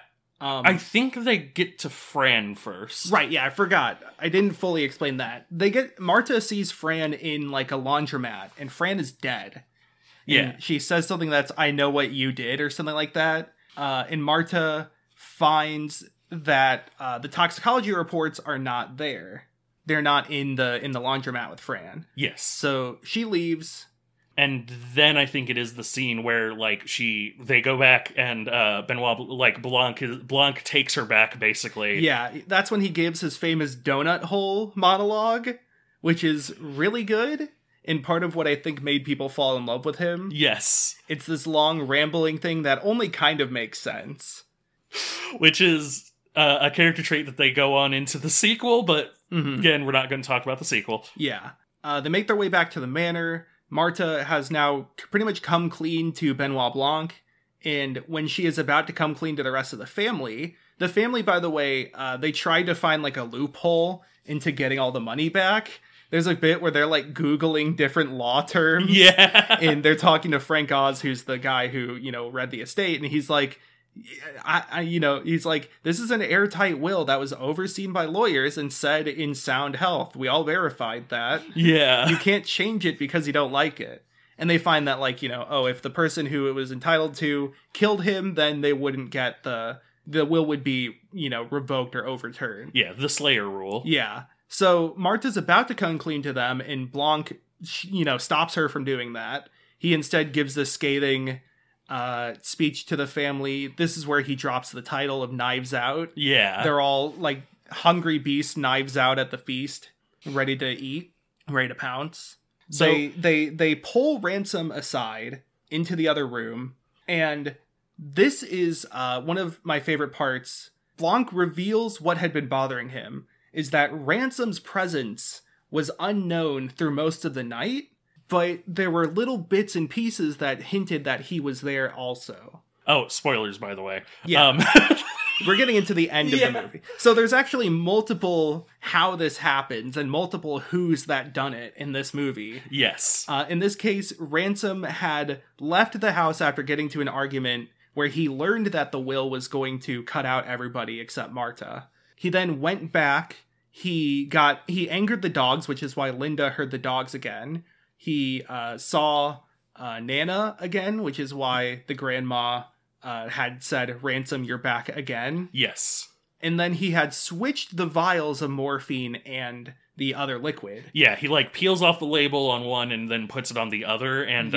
I think they get to Fran first. Right, yeah, I forgot. I didn't fully explain that. Marta sees Fran in a laundromat, and Fran is dead. Yeah. And she says something that's, I know what you did, or something like that. And Marta finds that the toxicology reports are not there. They're not in the laundromat with Fran. Yes. So she leaves. And then I think it is the scene where they go back, and Benoit Blanc takes her back, basically. Yeah, that's when he gives his famous donut hole monologue, which is really good. And part of what I think made people fall in love with him. Yes. It's this long rambling thing that only kind of makes sense. Which is a character trait that they go on into the sequel, but again, we're not going to talk about the sequel. Yeah. They make their way back to the manor. Marta has now pretty much come clean to Benoit Blanc. And when she is about to come clean to the rest of the family, by the way, they tried to find a loophole into getting all the money back. There's a bit where they're Googling different law terms. Yeah. And they're talking to Frank Oz, who's the guy who, read the estate. And he's he's like, this is an airtight will that was overseen by lawyers and said in sound health. We all verified that. Yeah. You can't change it because you don't like it. And they find that if the person who it was entitled to killed him, then they wouldn't get the will would be, revoked or overturned. Yeah. The Slayer rule. Yeah. So Marta's about to come clean to them, and Blanc, stops her from doing that. He instead gives this scathing speech to the family. This is where he drops the title of Knives Out. Yeah. They're all hungry beasts, knives out at the feast, ready to eat, ready to pounce. So they pull Ransom aside into the other room, and this is one of my favorite parts. Blanc reveals what had been bothering him. is that Ransom's presence was unknown through most of the night, but there were little bits and pieces that hinted that he was there also. Oh, spoilers, by the way. Yeah. We're getting into the end of the movie. So there's actually multiple how this happens and multiple who's that done it in this movie. Yes. In this case, Ransom had left the house after getting to an argument where he learned that the will was going to cut out everybody except Marta. He then went back. He angered the dogs, which is why Linda heard the dogs again. He saw Nana again, which is why the grandma had said, Ransom, you're back again. Yes. And then he had switched the vials of morphine and the other liquid. Yeah, he, like, peels off the label on one and then puts it on the other, and,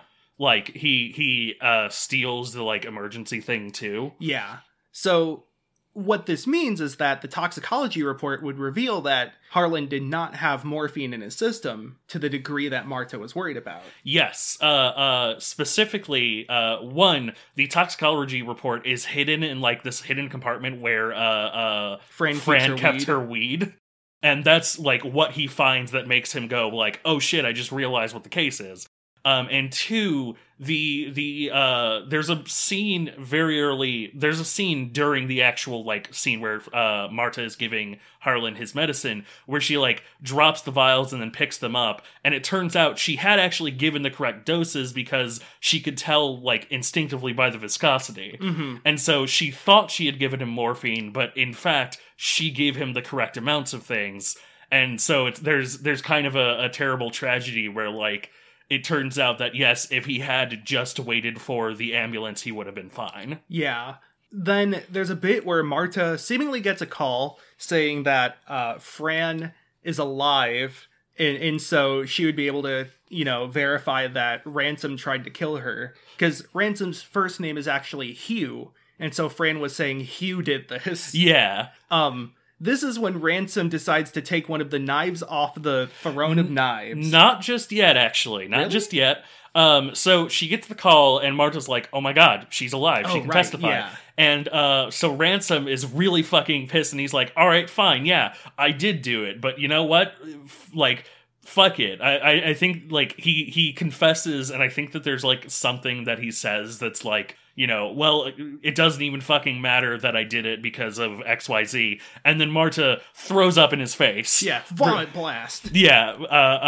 he steals the, like, emergency thing, too. Yeah. So what this means is that the toxicology report would reveal that Harlan did not have morphine in his system to the degree that Marta was worried about. Yes. Specifically, the toxicology report is hidden in, like, this hidden compartment where Fran kept her weed. And that's, like, what he finds that makes him go, like, oh shit, I just realized what the case is. And two, there's a scene very early, there's a scene during the actual, like, scene where Marta is giving Harlan his medicine, where she, like, drops the vials and then picks them up, and it turns out she had actually given the correct doses because she could tell, like, instinctively by the viscosity. Mm-hmm. And so she thought she had given him morphine, but in fact, she gave him the correct amounts of things. And so there's kind of a terrible tragedy where, like, it turns out that, yes, if he had just waited for the ambulance, he would have been fine. Yeah. Then there's a bit where Marta seemingly gets a call saying that Fran is alive, and so she would be able to, verify that Ransom tried to kill her. Because Ransom's first name is actually Hugh, and so Fran was saying Hugh did this. Yeah. This is when Ransom decides to take one of the knives off the throne of knives. Not just yet, actually. Not Really? just yet. So she gets the call, and Marta's like, oh my god, she's alive. She can testify. Yeah. And so Ransom is really fucking pissed, and he's like, alright, fine, yeah, I did do it. But you know what? Fuck it. I think, like, he confesses, and I think that there's, like, something that he says that's like, well, it doesn't even fucking matter that I did it because of XYZ. And then Marta throws up in his face. Yeah, vomit blast. Yeah,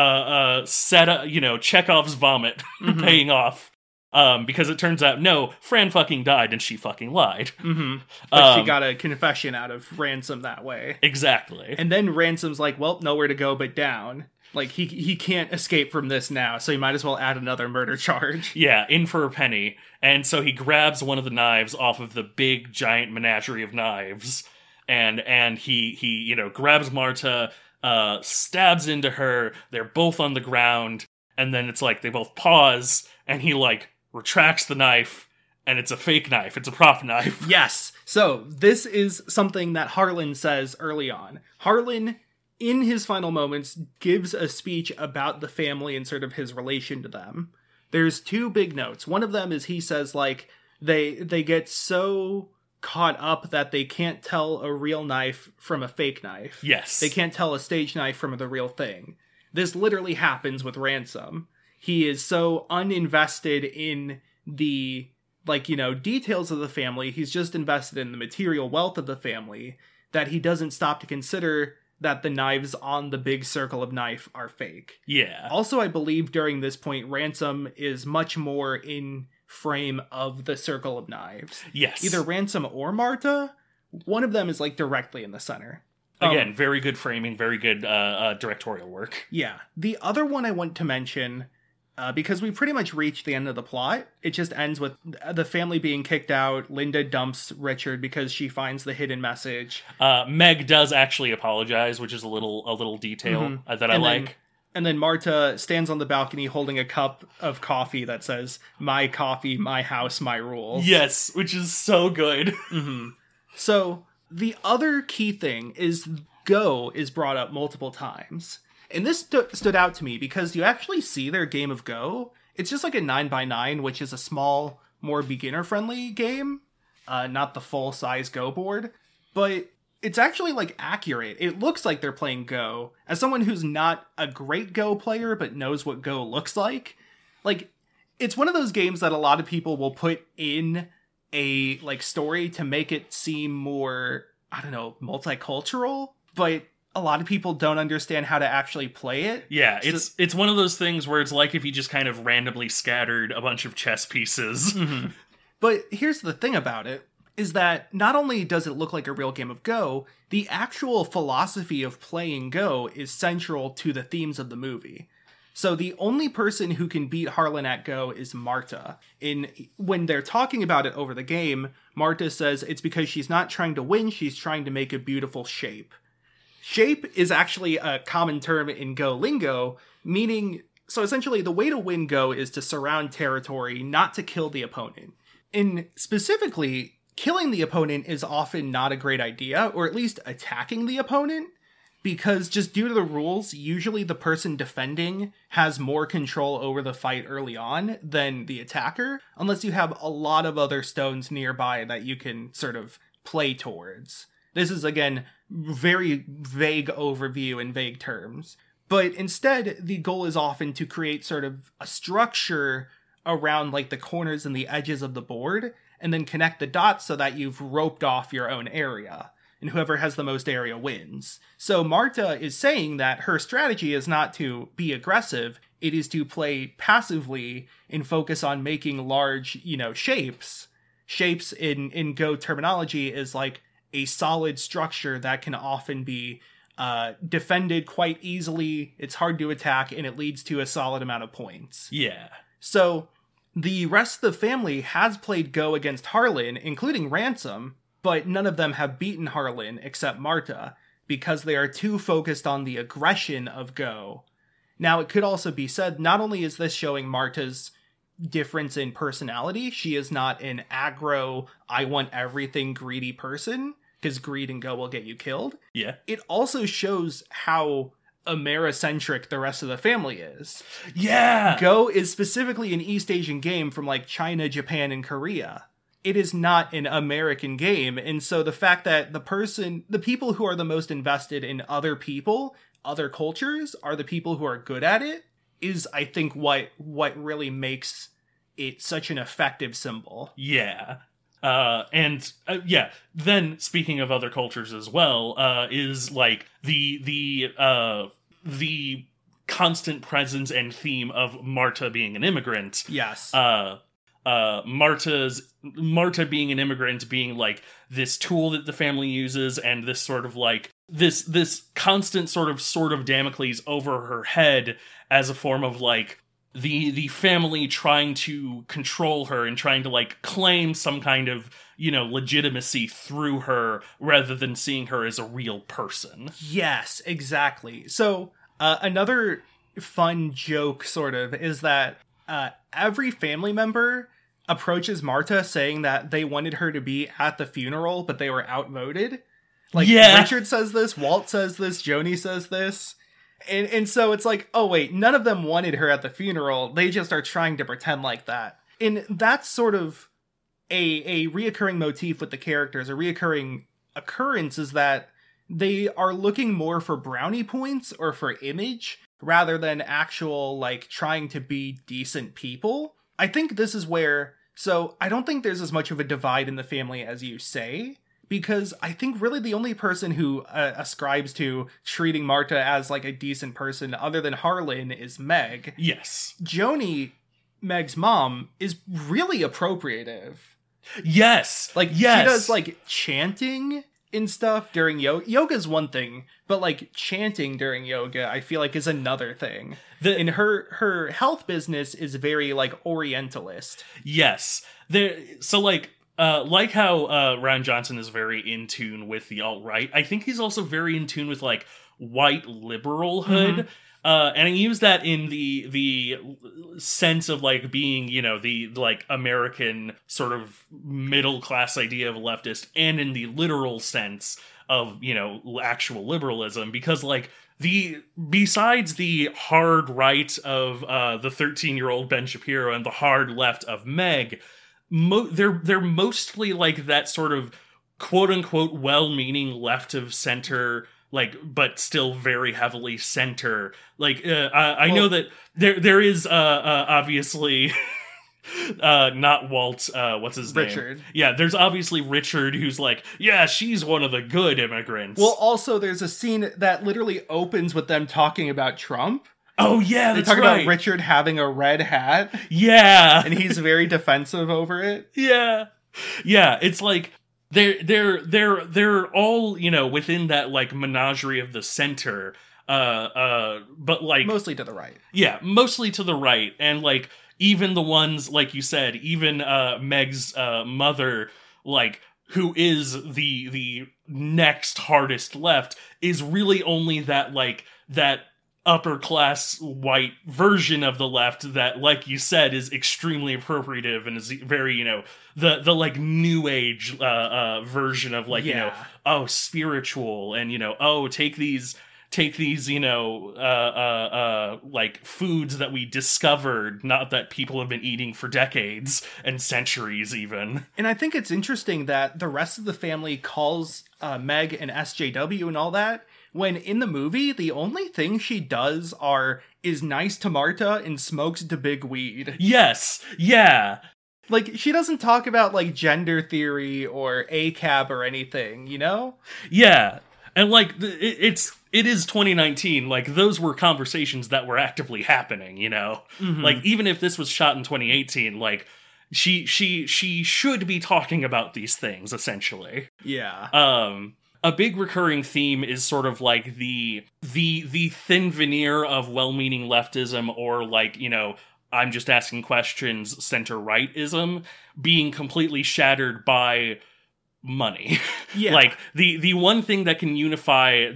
Chekhov's vomit paying off. Because it turns out, no, Fran fucking died and she fucking lied. Mm-hmm. But she got a confession out of Ransom that way. Exactly. And then Ransom's like, well, nowhere to go but down. Like, he can't escape from this now, so you might as well add another murder charge. Yeah, in for a penny. And so he grabs one of the knives off of the big, giant menagerie of knives, and he grabs Marta, stabs into her, they're both on the ground, and then it's like, they both pause, and he, like, retracts the knife, and it's a fake knife, it's a prop knife. Yes! So, this is something that Harlan says early on. Harlan, in his final moments, gives a speech about the family and sort of his relation to them. There's two big notes. One of them is he says, like, they get so caught up that they can't tell a real knife from a fake knife. Yes. They can't tell a stage knife from the real thing. This literally happens with Ransom. He is so uninvested in the, details of the family. He's just invested in the material wealth of the family that he doesn't stop to consider that the knives on the big circle of knife are fake. Yeah. Also, I believe during this point, Ransom is much more in frame of the circle of knives. Yes. Either Ransom or Marta. One of them is, like, directly in the center. Again, very good framing, very good directorial work. Yeah. The other one I want to mention, because we pretty much reached the end of the plot, it just ends with the family being kicked out. Linda dumps Richard because she finds the hidden message. Meg does actually apologize, which is a little detail that I like. And then Marta stands on the balcony holding a cup of coffee that says, "My coffee, my house, my rules." Yes, which is so good. Mm-hmm. So, the other key thing is Go is brought up multiple times. And this stood out to me because you actually see their game of Go. It's just like a 9x9, which is a small, more beginner-friendly game. Not the full-size Go board. But it's actually like accurate. It looks like they're playing Go. As someone who's not a great Go player but knows what Go looks like it's one of those games that a lot of people will put in a like story to make it seem more, I don't know, multicultural, but a lot of people don't understand how to actually play it. Yeah, it's one of those things where it's like if you just kind of randomly scattered a bunch of chess pieces. Mm-hmm. But here's the thing about it, is that not only does it look like a real game of Go, the actual philosophy of playing Go is central to the themes of the movie. So the only person who can beat Harlan at Go is Marta. When they're talking about it over the game, Marta says it's because she's not trying to win, she's trying to make a beautiful shape. Shape is actually a common term in Go lingo, meaning, so essentially the way to win Go is to surround territory, not to kill the opponent. And specifically, killing the opponent is often not a great idea, or at least attacking the opponent, because just due to the rules, usually the person defending has more control over the fight early on than the attacker, unless you have a lot of other stones nearby that you can sort of play towards. This is, again, very vague overview in vague terms. But instead, the goal is often to create sort of a structure around like the corners and the edges of the board, and then connect the dots so that you've roped off your own area. And whoever has the most area wins. So Marta is saying that her strategy is not to be aggressive, it is to play passively and focus on making large, shapes. Shapes in Go terminology is like a solid structure that can often be defended quite easily, it's hard to attack, and it leads to a solid amount of points. Yeah. So the rest of the family has played Go against Harlan, including Ransom, but none of them have beaten Harlan except Marta, because they are too focused on the aggression of Go. Now, it could also be said, not only is this showing Marta's difference in personality, she is not an aggro, I want everything greedy person, because greed and Go will get you killed. Yeah. It also shows how Americentric the rest of the family is. Yeah! Go is specifically an East Asian game from like China, Japan, and Korea. It is not an American game, and so the fact that the people who are the most invested in other people, other cultures, are the people who are good at it, is, I think, what really makes it such an effective symbol. Yeah. Then, speaking of other cultures as well, is like the constant presence and theme of Marta being an immigrant. Yes. Marta being an immigrant being like this tool that the family uses, and this sort of like this constant sort of Damocles over her head as a form of like the family trying to control her and trying to like claim some kind of, legitimacy through her rather than seeing her as a real person. Yes, exactly. So another fun joke sort of is that every family member approaches Marta saying that they wanted her to be at the funeral, but they were outvoted. Like, yeah. Richard says this, Walt says this, Joni says this. And so it's like, oh wait, none of them wanted her at the funeral. They just are trying to pretend like that. And that's sort of a reoccurring motif with the characters, a reoccurring occurrence, is that they are looking more for brownie points or for image rather than actual, like, trying to be decent people. I think this is where, so I don't think there's as much of a divide in the family as you say, because I think really the only person who ascribes to treating Marta as like a decent person other than Harlan is Meg. Yes. Joni, Meg's mom, is really appropriative. Yes. Like, yes. She does like chanting and stuff during yoga. Yoga's one thing, but like chanting during yoga, I feel like is another thing. And her health business is very like Orientalist. Yes. So like how Rian Johnson is very in tune with the alt-right, I think he's also very in tune with like white liberalhood. Mm-hmm. And I use that in the sense of like being, the like American sort of middle class idea of a leftist, and in the literal sense of, actual liberalism, because like besides the hard right of the 13-year-old Ben Shapiro and the hard left of Meg, they're mostly like that sort of quote-unquote well-meaning left of center, like, but still very heavily center. Like, I know that there is obviously not Walt, what's his name? Richard. Yeah, there's obviously Richard, who's like, yeah, she's one of the good immigrants. Well, also, there's a scene that literally opens with them talking about Trump. Oh, yeah, They that's talk right. about Richard having a red hat, Yeah. and he's very defensive over it. Yeah. Yeah, it's like they're all, you know, within that like menagerie of the center. But like Mostly to the right. yeah, mostly to the right. And like even the ones like you said, even Meg's mother, like who is the next hardest left, is really only that like that upper class white version of the left that, like you said, is extremely appropriative and is very, you know, the like new age version of like, you know, oh, spiritual, and, you know, oh, take these, you know, like foods that we discovered, not that people have been eating for decades and centuries even. And I think it's interesting that the rest of the family calls Meg an SJW and all that, when in the movie, the only thing she does is nice to Marta and smokes the big weed. Yes, yeah. Like, she doesn't talk about, like, gender theory or ACAB or anything, you know? Yeah. And, like, it is 2019. Like, those were conversations that were actively happening, you know? Mm-hmm. Like, even if this was shot in 2018, like, she should be talking about these things, essentially. Yeah. A big recurring theme is sort of like the thin veneer of well-meaning leftism, or like, you know, I'm just asking questions center-rightism, being completely shattered by money. Yeah. Like the one thing that can unify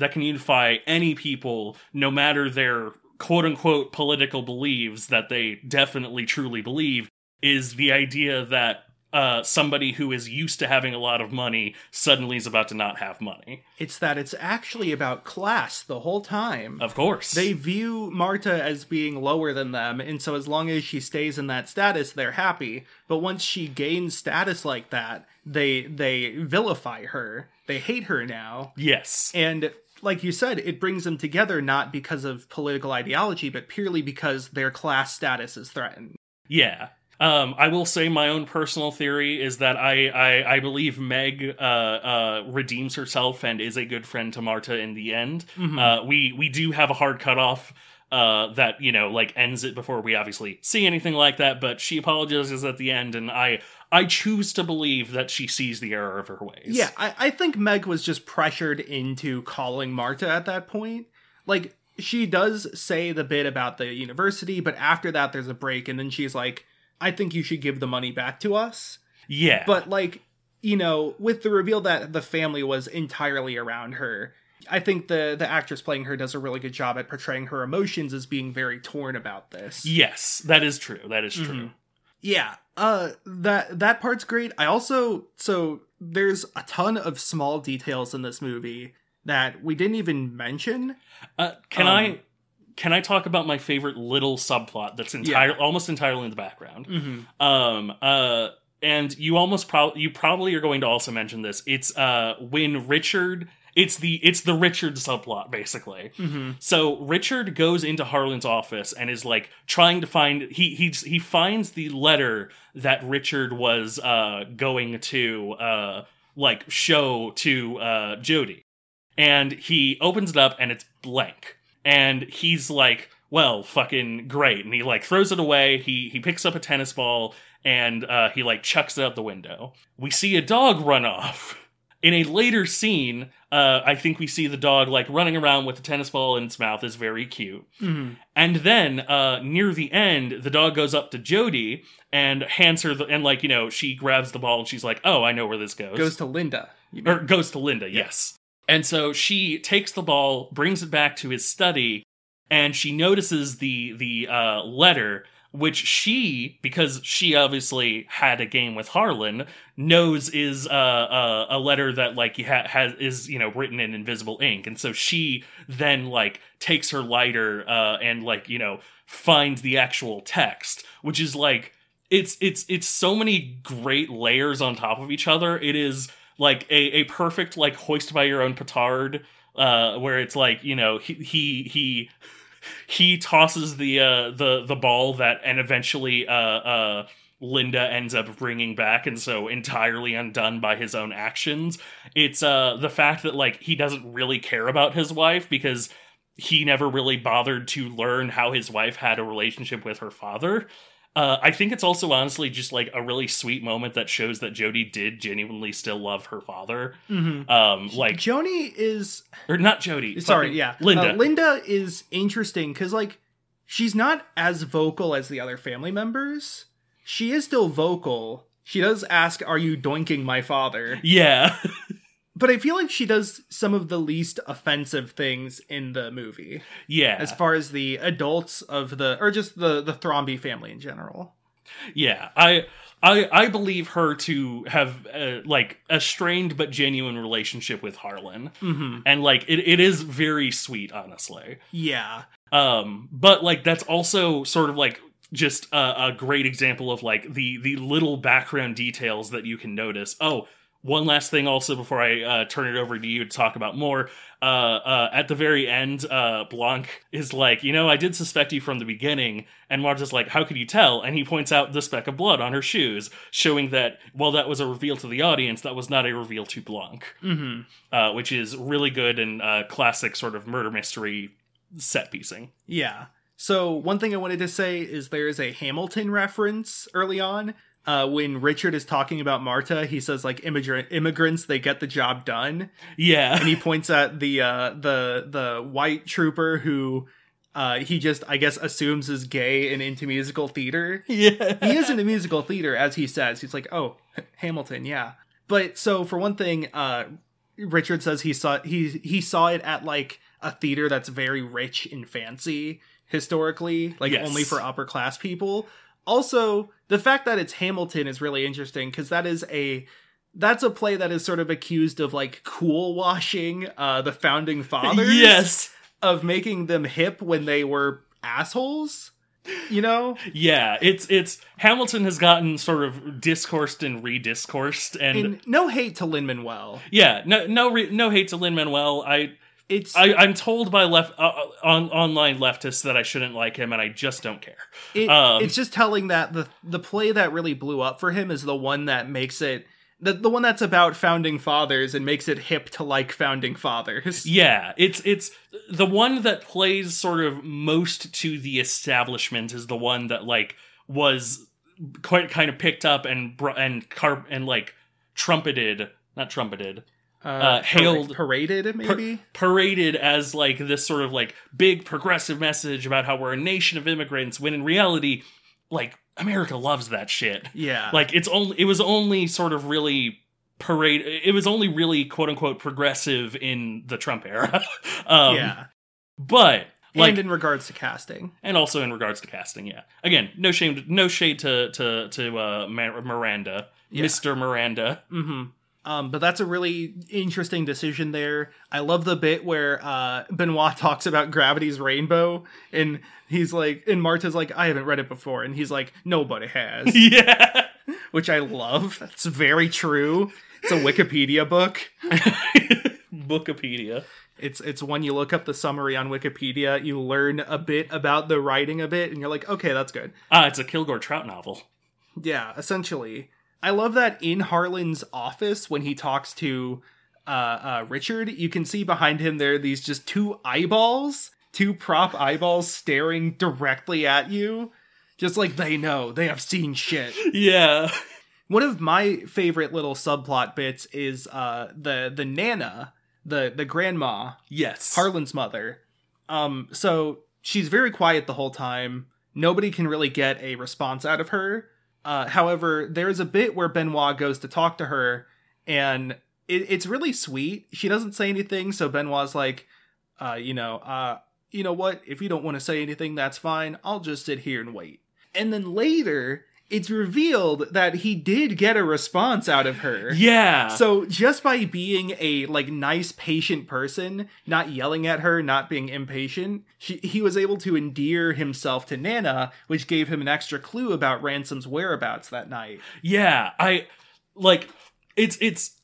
any people, no matter their quote-unquote political beliefs that they definitely truly believe, is the idea that somebody who is used to having a lot of money suddenly is about to not have money. It's that it's actually about class the whole time. Of course. They view Marta as being lower than them, and so as long as she stays in that status, they're happy. But once she gains status like that, they vilify her. They hate her now. Yes. And like you said, it brings them together not because of political ideology, but purely because their class status is threatened. Yeah. I will say my own personal theory is that I believe Meg redeems herself and is a good friend to Marta in the end. Mm-hmm. We do have a hard cutoff that, you know, like ends it before we obviously see anything like that, but she apologizes at the end, and I choose to believe that she sees the error of her ways. Yeah, I think Meg was just pressured into calling Marta at that point. Like, she does say the bit about the university, but after that there's a break, and then she's like, I think you should give the money back to us. Yeah. But, like, you know, with the reveal that the family was entirely around her, I think the actress playing her does a really good job at portraying her emotions as being very torn about this. Yes, that is true. That is true. Mm-hmm. Yeah. That part's great. So there's a ton of small details in this movie that we didn't even mention. Can I talk about my favorite little subplot that's almost entirely in the background? Mm-hmm. And you probably are going to also mention this. It's when Richard. It's the Richard subplot, basically. Mm-hmm. So Richard goes into Harlan's office and is like trying to find. He finds the letter that Richard was going to like show to Jody, and he opens it up and it's blank. And he's like, well, fucking great. And he like throws it away. He picks up a tennis ball and he like chucks it out the window. We see a dog run off. In a later scene, I think we see the dog like running around with a tennis ball in its mouth. Is very cute. Mm-hmm. And then near the end, the dog goes up to Jody and hands her and like, you know, she grabs the ball and she's like, oh, I know where this goes. Goes to Linda. Or goes to Linda, yes. And so she takes the ball, brings it back to his study, and she notices the letter, which she, because she obviously had a game with Harlan, knows is a letter that like is, you know, written in invisible ink. And so she then like takes her lighter and like, you know, finds the actual text, which is like it's so many great layers on top of each other. It is like a perfect like hoist by your own petard, where it's like, you know, he tosses the ball that, and eventually Linda ends up bringing back, and so entirely undone by his own actions. It's the fact that like he doesn't really care about his wife because he never really bothered to learn how his wife had a relationship with her father. I think it's also honestly just like a really sweet moment that shows that Jodie did genuinely still love her father. Like Joni is, or not Jodie. sorry, yeah, Linda. Linda is interesting because like she's not as vocal as the other family members. She is still vocal. She does ask, "Are you doinking my father?" Yeah. But I feel like she does some of the least offensive things in the movie. Yeah. As far as the adults of or just the Thrombey family in general. Yeah. I believe her to have like a strained but genuine relationship with Harlan. And like it is very sweet, honestly. Yeah. But like that's also sort of like just a great example of like the little background details that you can notice. Oh, one last thing also before I turn it over to you to talk about more. At the very end, Blanc is like, you know, I did suspect you from the beginning. And Marta's like, how could you tell? And he points out the speck of blood on her shoes, showing that while that was a reveal to the audience, that was not a reveal to Blanc. Which is really good and classic sort of murder mystery set piecing. Yeah. So one thing I wanted to say is there is a Hamilton reference early on. When Richard is talking about Marta, he says like immigrants, they get the job done. Yeah. And he points at the white trooper who he just, I guess, assumes is gay and into musical theater. Yeah. He is into musical theater, as he says. He's like, oh, Hamilton, yeah. But so for one thing, Richard says he saw it at like a theater that's very rich and fancy historically, like only for upper class people. Also, the fact that it's Hamilton is really interesting because that's a play that is sort of accused of like cool washing the founding fathers. Yes. Of making them hip when they were assholes, you know? Yeah, it's Hamilton has gotten sort of discoursed and rediscoursed, and no hate to Lin-Manuel. Yeah, no hate to Lin-Manuel. I'm told by online leftists that I shouldn't like him, and I just don't care. It's just telling that the play that really blew up for him is the one that makes it the one that's about founding fathers and makes it hip to like founding fathers. Yeah, it's the one that plays sort of most to the establishment is the one that like was quite kind of picked up and like hailed, paraded maybe paraded as like this sort of like big progressive message about how we're a nation of immigrants, when in reality, like America loves that shit. Yeah, like it was only sort of really it was only really quote unquote progressive in the Trump era. Yeah, but like, and in regards to casting, and also in regards to casting, yeah. Again, no shade to Miranda, yeah. Mr. Miranda. But that's a really interesting decision there. I love the bit where Benoit talks about Gravity's Rainbow, and he's like, and Marta's like, I haven't read it before, and he's like, nobody has. Yeah, which I love. That's very true. It's a Wikipedia book. Bookipedia. It's when you look up the summary on Wikipedia, you learn a bit about the writing of it, and you're like, okay, that's good. It's a Kilgore Trout novel. Yeah, essentially. I love that in Harlan's office, when he talks to Richard, you can see behind him there are these just two prop eyeballs staring directly at you. Just like they know, they have seen shit. Yeah. One of my favorite little subplot bits is the Nana, the grandma. Yes. Harlan's mother. So she's very quiet the whole time. Nobody can really get a response out of her. However, there's a bit where Benoit goes to talk to her, and it's really sweet. She doesn't say anything, so Benoit's like, you know what? If you don't want to say anything, that's fine. I'll just sit here and wait. And then later, it's revealed that he did get a response out of her. Yeah. So just by being a like nice, patient person, not yelling at her, not being impatient, he was able to endear himself to Nana, which gave him an extra clue about Ransom's whereabouts that night. Yeah, I like it's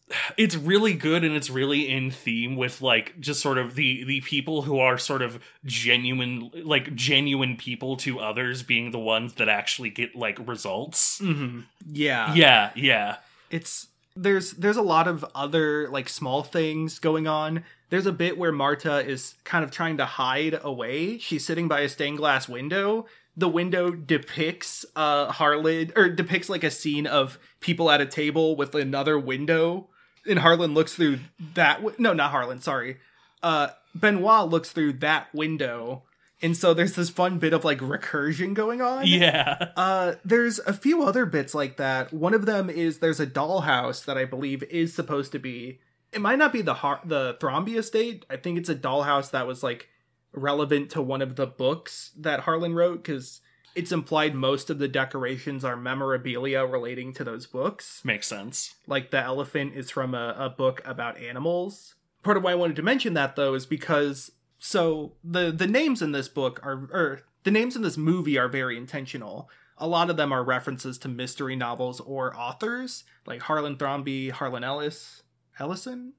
it's really good, and it's really in theme with like just sort of the people who are sort of genuine people to others being the ones that actually get like results. Mm-hmm. Yeah. Yeah. There's a lot of other like small things going on. There's a bit where Marta is kind of trying to hide away. She's sitting by a stained glass window. The window depicts Harlan, or depicts like a scene of people at a table with another window, and Harlan looks through that. No, not Harlan. Sorry, Benoit looks through that window, and so there's this fun bit of like recursion going on. Yeah. There's a few other bits like that. One of them is there's a dollhouse that I believe is supposed to be. It might not be the Thrombey estate. I think it's a dollhouse that was like relevant to one of the books that Harlan wrote, because it's implied most of the decorations are memorabilia relating to those books. Makes sense. Like the elephant is from a book about animals. Part of why I wanted to mention that, though, is because so the names in this book or the names in this movie are very intentional. A lot of them are references to mystery novels or authors, like Harlan Thrombey, Harlan Ellison?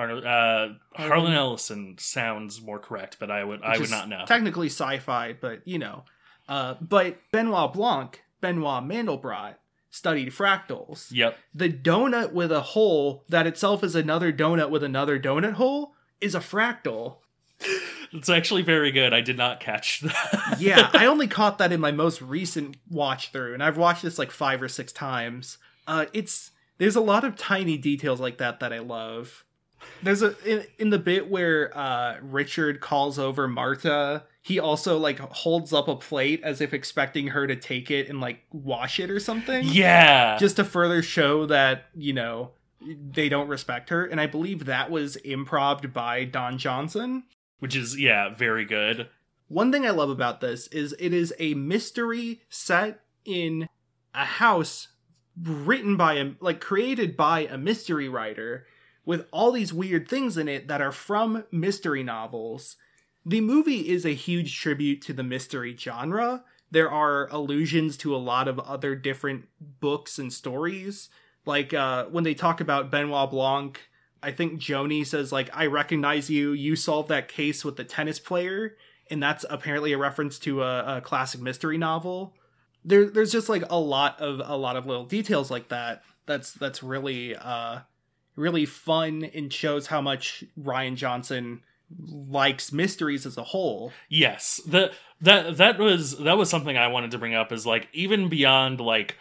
Harlan Ellison sounds more correct, but I would not know. Technically sci-fi, but you know. But Benoit Blanc, Benoit Mandelbrot, studied fractals. Yep. The donut with a hole that itself is another donut with another donut hole is a fractal. It's actually very good. I did not catch that. Yeah, I only caught that in my most recent watch through, and I've watched this like 5 or 6 times. There's a lot of tiny details like that I love. There's in the bit where Richard calls over Marta, he also like holds up a plate as if expecting her to take it and like wash it or something. Yeah. Just to further show that, you know, they don't respect her. And I believe that was improv by Don Johnson. Which is, yeah, very good. One thing I love about this is it is a mystery set in a house written by created by a mystery writer with all these weird things in it that are from mystery novels. The movie is a huge tribute to the mystery genre. There are allusions to a lot of other different books and stories. Like, when they talk about Benoit Blanc, I think Joni says, like, I recognize you. You solved that case with the tennis player. And that's apparently a reference to a classic mystery novel. There's just, like, a lot of little details like that. That's really, really fun and shows how much Rian Johnson likes mysteries as a whole. Yes. That was something I wanted to bring up, is, like, even beyond, like,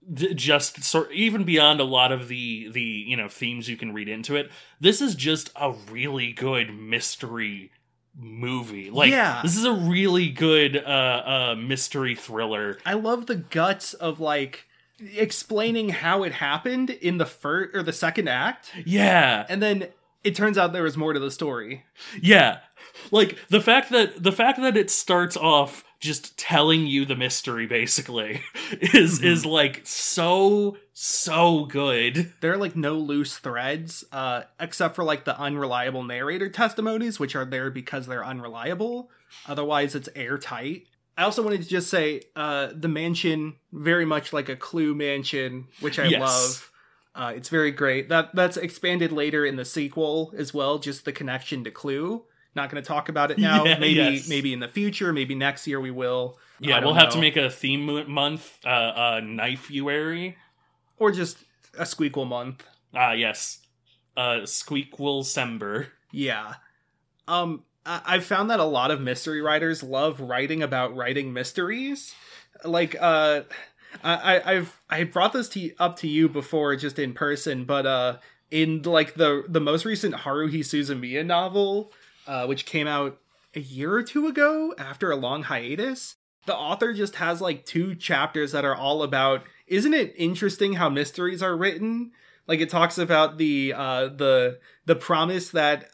even beyond a lot of the you know themes you can read into it, this is just a really good mystery movie. Like, yeah. This is a really good mystery thriller. I love the guts of like explaining how it happened in the first or the second act. Yeah. And then it turns out there was more to the story. Yeah. Like the fact that it starts off just telling you the mystery basically is like so good. There are like no loose threads, except for like the unreliable narrator testimonies, which are there because they're unreliable. Otherwise, it's airtight. I also wanted to just say, the mansion, very much like a Clue mansion, which I love. It's very great. That's expanded later in the sequel as well, just the connection to Clue. Not going to talk about it now. Yeah, maybe in the future, maybe next year we will. Yeah, we'll have to make a theme month, Knife-uary. Or just a Squeakquel month. Yes. Squeakquel-sember. Yeah. I've found that a lot of mystery writers love writing about writing mysteries. Like, I brought this up to you before just in person, but in like the most recent Haruhi Suzumiya novel, which came out a year or two ago after a long hiatus, the author just has like 2 chapters that are all about, isn't it interesting how mysteries are written? Like, it talks about the promise that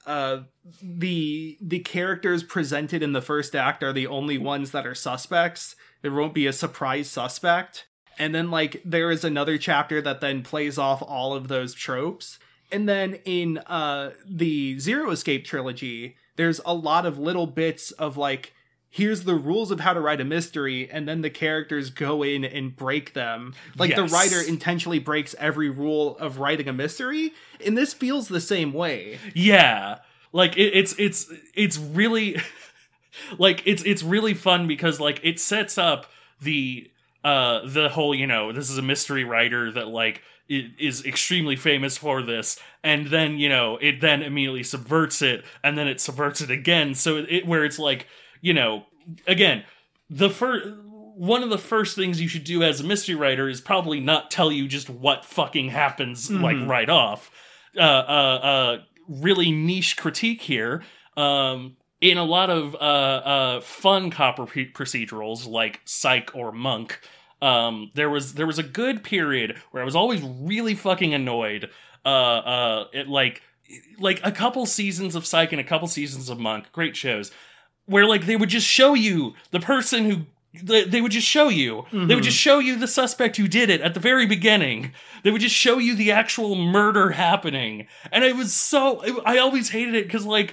the characters presented in the first act are the only ones that are suspects. There won't be a surprise suspect. And then like there is another chapter that then plays off all of those tropes. And then in the Zero Escape trilogy, there's a lot of little bits of like here's the rules of how to write a mystery, and then the characters go in and break them. Like, the Yes. writer intentionally breaks every rule of writing a mystery, and this feels the same way. Yeah, like it's really like it's really fun because like it sets up the whole, you know, this is a mystery writer that like is extremely famous for this, and then, you know, it then immediately subverts it, and then it subverts it again, so where it's like, you know, again, one of the first things you should do as a mystery writer is probably not tell you just what fucking happens, like, right off. Really niche critique here. In a lot of fun copper procedurals like Psych or Monk, there was a good period where I was always really fucking annoyed. Like a couple seasons of Psych and a couple seasons of Monk, great shows, where like they would just show you the person who. They would just show you. They would just show you the suspect who did it at the very beginning. They would just show you the actual murder happening. And it was I always hated it because, like,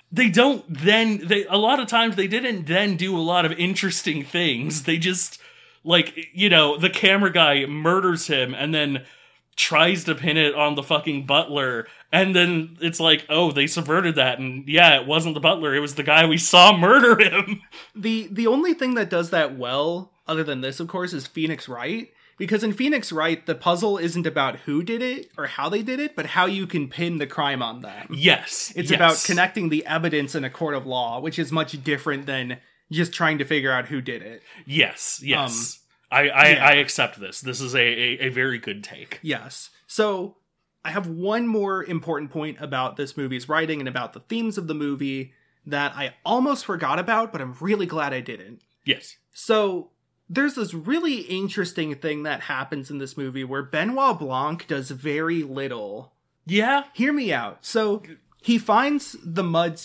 a lot of times they didn't then do a lot of interesting things. They just, like, you know, the camera guy murders him and then tries to pin it on the fucking butler, and then it's like, oh, they subverted that, and yeah, it wasn't the butler, it was the guy we saw murder him. The only thing that does that well, other than this, of course, is Phoenix Wright. Because in Phoenix Wright, the puzzle isn't about who did it or how they did it, but how you can pin the crime on them. Yes. It's about connecting the evidence in a court of law, which is much different than just trying to figure out who did it. Yes. I accept this. This is a very good take. Yes. So, I have one more important point about this movie's writing and about the themes of the movie that I almost forgot about, but I'm really glad I didn't. Yes. So, there's this really interesting thing that happens in this movie where Benoit Blanc does very little. Yeah? Hear me out. So, he finds the mud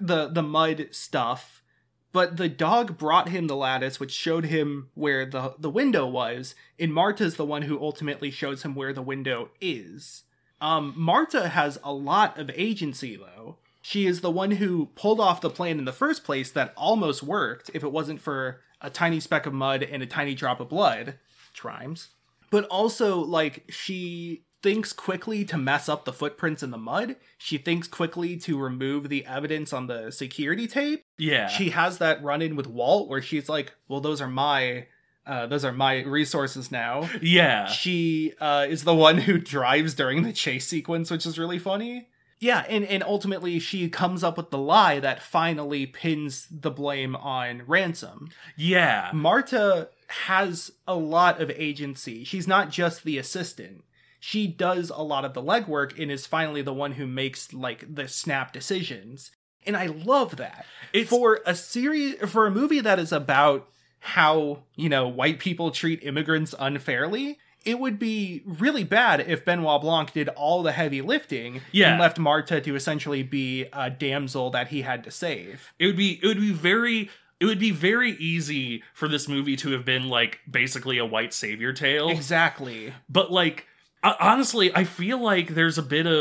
stuff, but the dog brought him the lattice, which showed him where the window was, and Marta's the one who ultimately shows him where the window is. Marta has a lot of agency, though. She is the one who pulled off the plan in the first place that almost worked if it wasn't for a tiny speck of mud and a tiny drop of blood. Which rhymes. But also, like, she thinks quickly to mess up the footprints in the mud. She thinks quickly to remove the evidence on the security tape. Yeah. She has that run-in with Walt where she's like, well, those are my resources now. Yeah. She is the one who drives during the chase sequence, which is really funny. Yeah, and ultimately she comes up with the lie that finally pins the blame on Ransom. Yeah. Marta has a lot of agency. She's not just the assistant. She does a lot of the legwork and is finally the one who makes, like, the snap decisions. And I love that. For a movie that is about how, you know, white people treat immigrants unfairly, it would be really bad if Benoit Blanc did all the heavy lifting and left Marta to essentially be a damsel that he had to save. It would be very easy for this movie to have been, like, basically a white savior tale. Exactly. But, like, honestly, I feel like there's a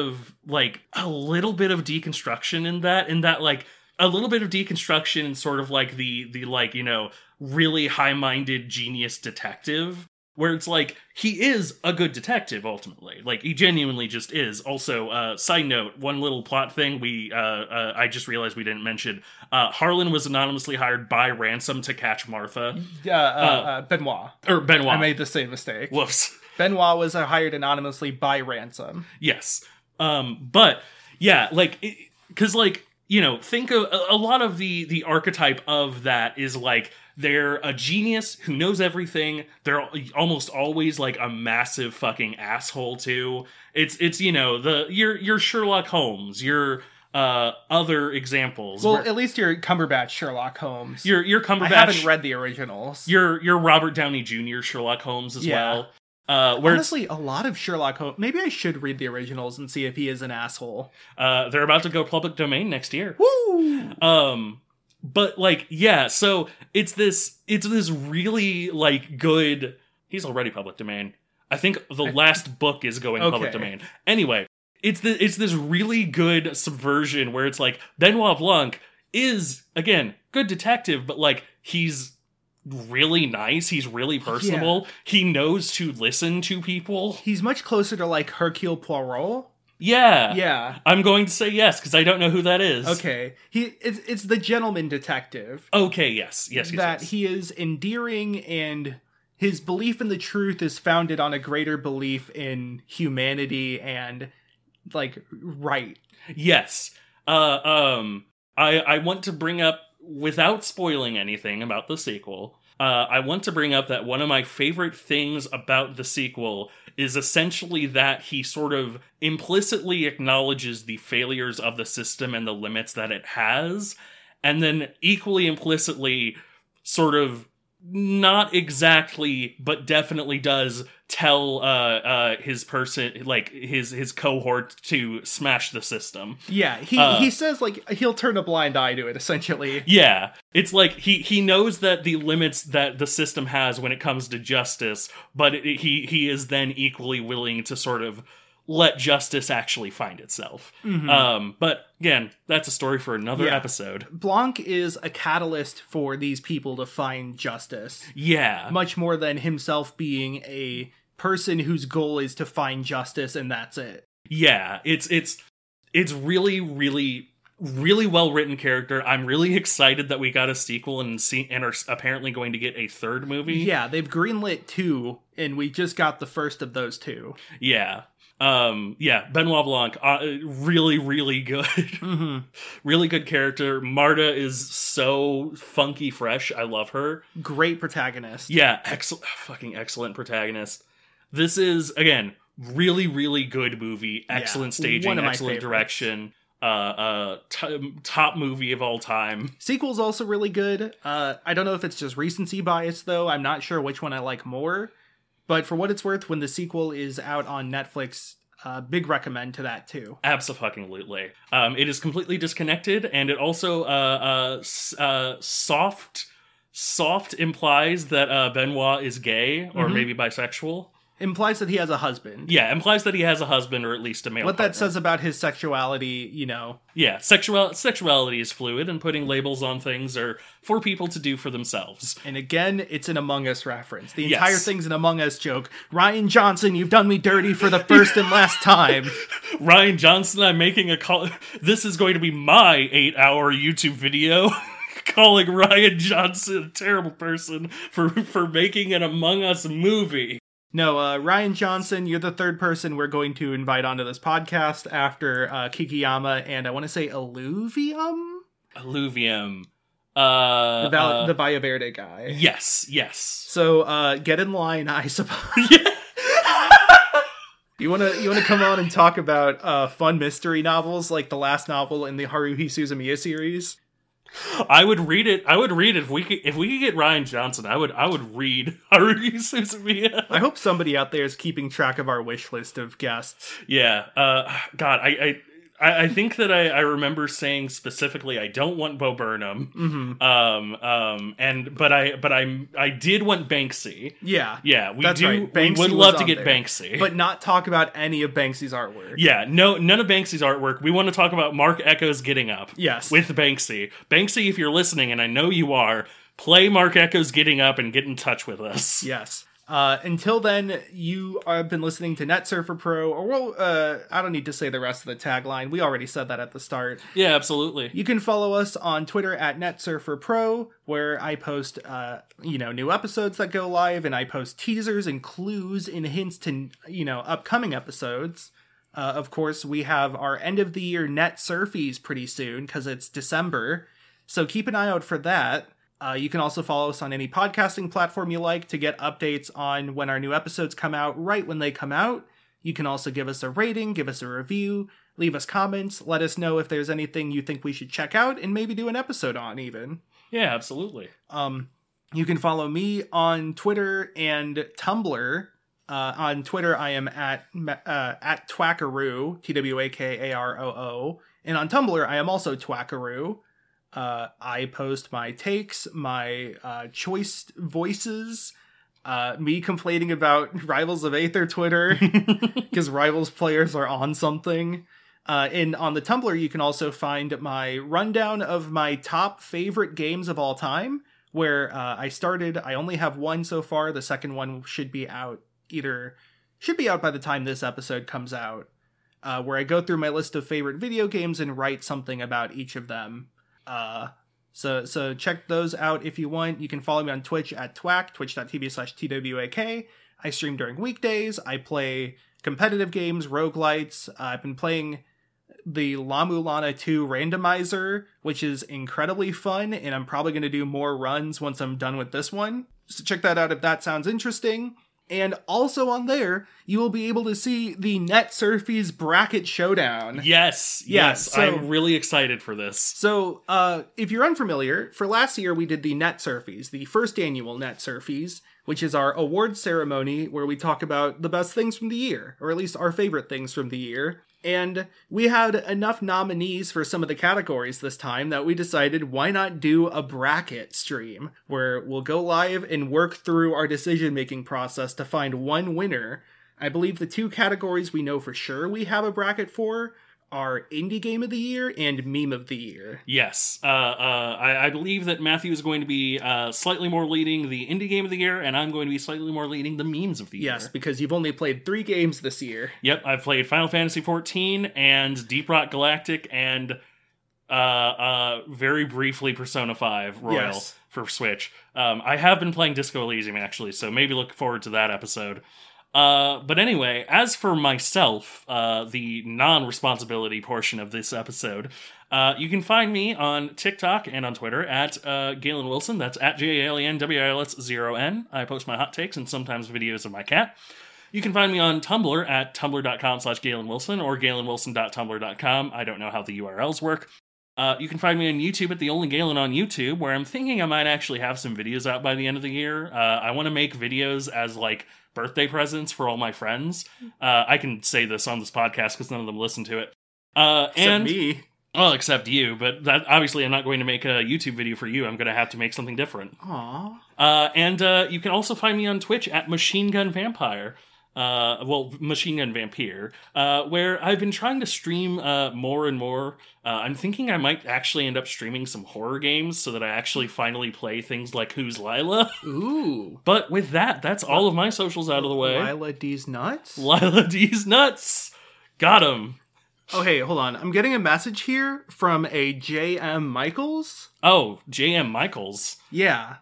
little bit of deconstruction in that, like, a little bit of deconstruction in sort of, like, the like, you know, really high-minded genius detective, where it's like, he is a good detective, ultimately. Like, he genuinely just is. Also, side note, one little plot thing I just realized we didn't mention. Harlan was anonymously hired by Ransom to catch Martha. Benoit. Or Benoit. I made the same mistake. Whoops. Benoit was hired anonymously by Ransom. Yes. But, yeah, like, because, like, you know, think of a lot of the archetype of that is, like, they're a genius who knows everything. They're almost always, like, a massive fucking asshole, too. It's you know, your Sherlock Holmes, your other examples. Well, at least your Cumberbatch Sherlock Holmes. Your Cumberbatch. I haven't read the originals. Your Robert Downey Jr. Sherlock Holmes as well. Honestly, a lot of Sherlock Holmes. Maybe I should read the originals and see if he is an asshole. They're about to go public domain next year. Woo! But, like, yeah, so it's this really, like, good... He's already public domain. I think the last book is going public domain. Anyway, it's this really good subversion where it's like, Benoit Blanc is, again, good detective, but like he's really nice. He's really personable. He knows to listen to people. He's much closer to like Hercule Poirot. Yeah. Yeah. I'm going to say yes, because I don't know who that is. Okay. It's the gentleman detective. Okay, yes. Yes. He is endearing, and his belief in the truth is founded on a greater belief in humanity and, like, right. Yes. I want to bring up, without spoiling anything about the sequel, I want to bring up that one of my favorite things about the sequel is essentially that he sort of implicitly acknowledges the failures of the system and the limits that it has, and then equally implicitly sort of not exactly, but definitely does tell his person, like his cohort, to smash the system. Yeah, he says like he'll turn a blind eye to it, essentially. Yeah, it's like he knows that the limits that the system has when it comes to justice, but he is then equally willing to sort of let justice actually find itself. But again, that's a story for another episode. Blanc is a catalyst for these people to find justice. Yeah. Much more than himself being a person whose goal is to find justice and that's it. Yeah, it's really, really, really well written character. I'm really excited that we got a sequel and are apparently going to get a third movie. Yeah, they've greenlit 2, and we just got the first of those 2. Yeah. Benoit Blanc, really, really good. Really good character. Marta is so funky fresh. I love her. Great protagonist. Yeah, fucking excellent protagonist. This is, again, really, really good movie. Excellent staging, excellent direction. Top movie of all time. Sequel's also really good. I don't know if it's just recency bias, though. I'm not sure which one I like more. But for what it's worth, when the sequel is out on Netflix, big recommend to that too. Absolutely. It is completely disconnected, and it also soft implies that Benoit is gay or maybe bisexual. Implies that he has a husband. Yeah, implies that he has a husband or at least a male What partner. that says about his sexuality, you know. Yeah, sexuality is fluid, and putting labels on things are for people to do for themselves. And again, it's an Among Us reference. The entire thing's an Among Us joke. Rian Johnson, you've done me dirty for the first and last time. Rian Johnson, I'm making a call. This is going to be my 8-hour YouTube video. Calling Rian Johnson a terrible person for making an Among Us movie. No, Rian Johnson, you're the third person we're going to invite onto this podcast after Kikiyama and I want to say Alluvium? Alluvium. The Valle Verde guy. Yes. So, get in line, I suppose. Yeah. You wanna come on and talk about fun mystery novels like the last novel in the Haruhi Suzumiya series? I would read it. If we could get Rian Johnson, I would read Haruhi Suzumiya. I hope somebody out there is keeping track of our wish list of guests. Yeah. God, I think that I remember saying specifically I don't want Bo Burnham. But I did want Banksy. Yeah. Yeah, that's right. Banksy we would love to get Banksy. But not talk about any of Banksy's artwork. Yeah, none of Banksy's artwork. We want to talk about Mark Echo's Getting Up. Yes. With Banksy. Banksy, if you're listening, and I know you are, play Mark Echo's Getting Up and get in touch with us. Yes. Until then, you have been listening to Net Surfer Pro, or I don't need to say the rest of the tagline. We already said that at the start. Yeah, absolutely. You can follow us on Twitter at Net Surfer Pro, where I post, new episodes that go live, and I post teasers and clues and hints to, upcoming episodes. Of course, we have our end of the year Net Surfies pretty soon, because it's December. So keep an eye out for that. You can also follow us on any podcasting platform you like to get updates on when our new episodes come out right when they come out. You can also give us a rating, give us a review, leave us comments, let us know if there's anything you think we should check out, and maybe do an episode on even. Yeah, absolutely. You can follow me on Twitter and Tumblr. On Twitter, I am at Twackaroo, Twakaroo, and on Tumblr, I am also Twackaroo. I post my takes, my choice voices, me complaining about Rivals of Aether Twitter, because Rivals players are on something. And on the Tumblr, you can also find my rundown of my top favorite games of all time, where I only have one so far. The second one should be out by the time this episode comes out, where I go through my list of favorite video games and write something about each of them. So check those out if you want. You can follow me on Twitch at Twack, twitch.tv/TWAK. I stream during weekdays. I play competitive games, roguelites. I've been playing the La Mulana 2 randomizer, which is incredibly fun, and I'm probably going to do more runs once I'm done with this one. So check that out if that sounds interesting. And also on there, you will be able to see the Net Surfies Bracket Showdown. Yes. So, I'm really excited for this. So, if you're unfamiliar, for last year we did the Net Surfies, the first annual Net Surfies, which is our awards ceremony where we talk about the best things from the year, or at least our favorite things from the year. And we had enough nominees for some of the categories this time that we decided why not do a bracket stream where we'll go live and work through our decision-making process to find one winner. I believe the two categories we know for sure we have a bracket for are Indie Game of the Year and Meme of the Year. Yes. I believe that Matthew is going to be slightly more leading the Indie Game of the Year, and I'm going to be slightly more leading the Memes of the Year. Yes, because you've only played 3 games this year. Yep, I've played Final Fantasy XIV and Deep Rock Galactic and very briefly Persona 5 Royal for Switch. I have been playing Disco Elysium, actually, so maybe look forward to that episode. But anyway, as for myself, the non-responsibility portion of this episode, you can find me on TikTok and on Twitter at Galen Wilson. That's at GALENWILS0N. I post my hot takes and sometimes videos of my cat. You can find me on Tumblr at tumblr.com/Galen Wilson or galenwilson.tumblr.com. I don't know how the URLs work. You can find me on YouTube at The Only Galen on YouTube, where I'm thinking I might actually have some videos out by the end of the year. I want to make videos as, like, birthday presents for all my friends. I can say this on this podcast because none of them listen to it. Except me. Well, except you, but that obviously I'm not going to make a YouTube video for you. I'm going to have to make something different. Aww. And you can also find me on Twitch at Machine Gun Vampire. Machine Gun Vampire, where I've been trying to stream more and more. I'm thinking I might actually end up streaming some horror games so that I actually finally play things like Who's Lila? Ooh. But with that, that's all of my socials out of the way. Lila D's nuts? Lila D's nuts! Got him! Oh, hey, hold on. I'm getting a message here from a J.M. Michaels. Oh, J.M. Michaels. Yeah.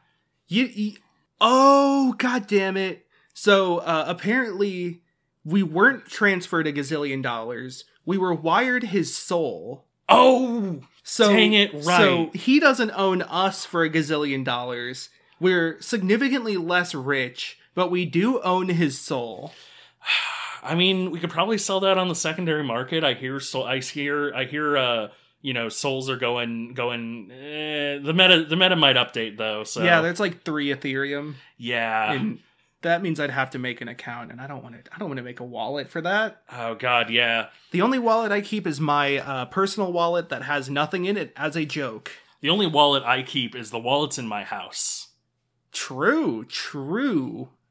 Oh, god damn it. So, apparently, we weren't transferred a gazillion dollars. We were wired his soul. Oh! Dang it, right. So, he doesn't own us for a gazillion dollars. We're significantly less rich, but we do own his soul. I mean, we could probably sell that on the secondary market. I hear souls are going, the meta might update, though, so. Yeah, there's like 3 Ethereum. Yeah. And that means I'd have to make an account, and I don't want to make a wallet for that. Oh god, yeah. The only wallet I keep is my personal wallet that has nothing in it as a joke. The only wallet I keep is the wallets in my house. True.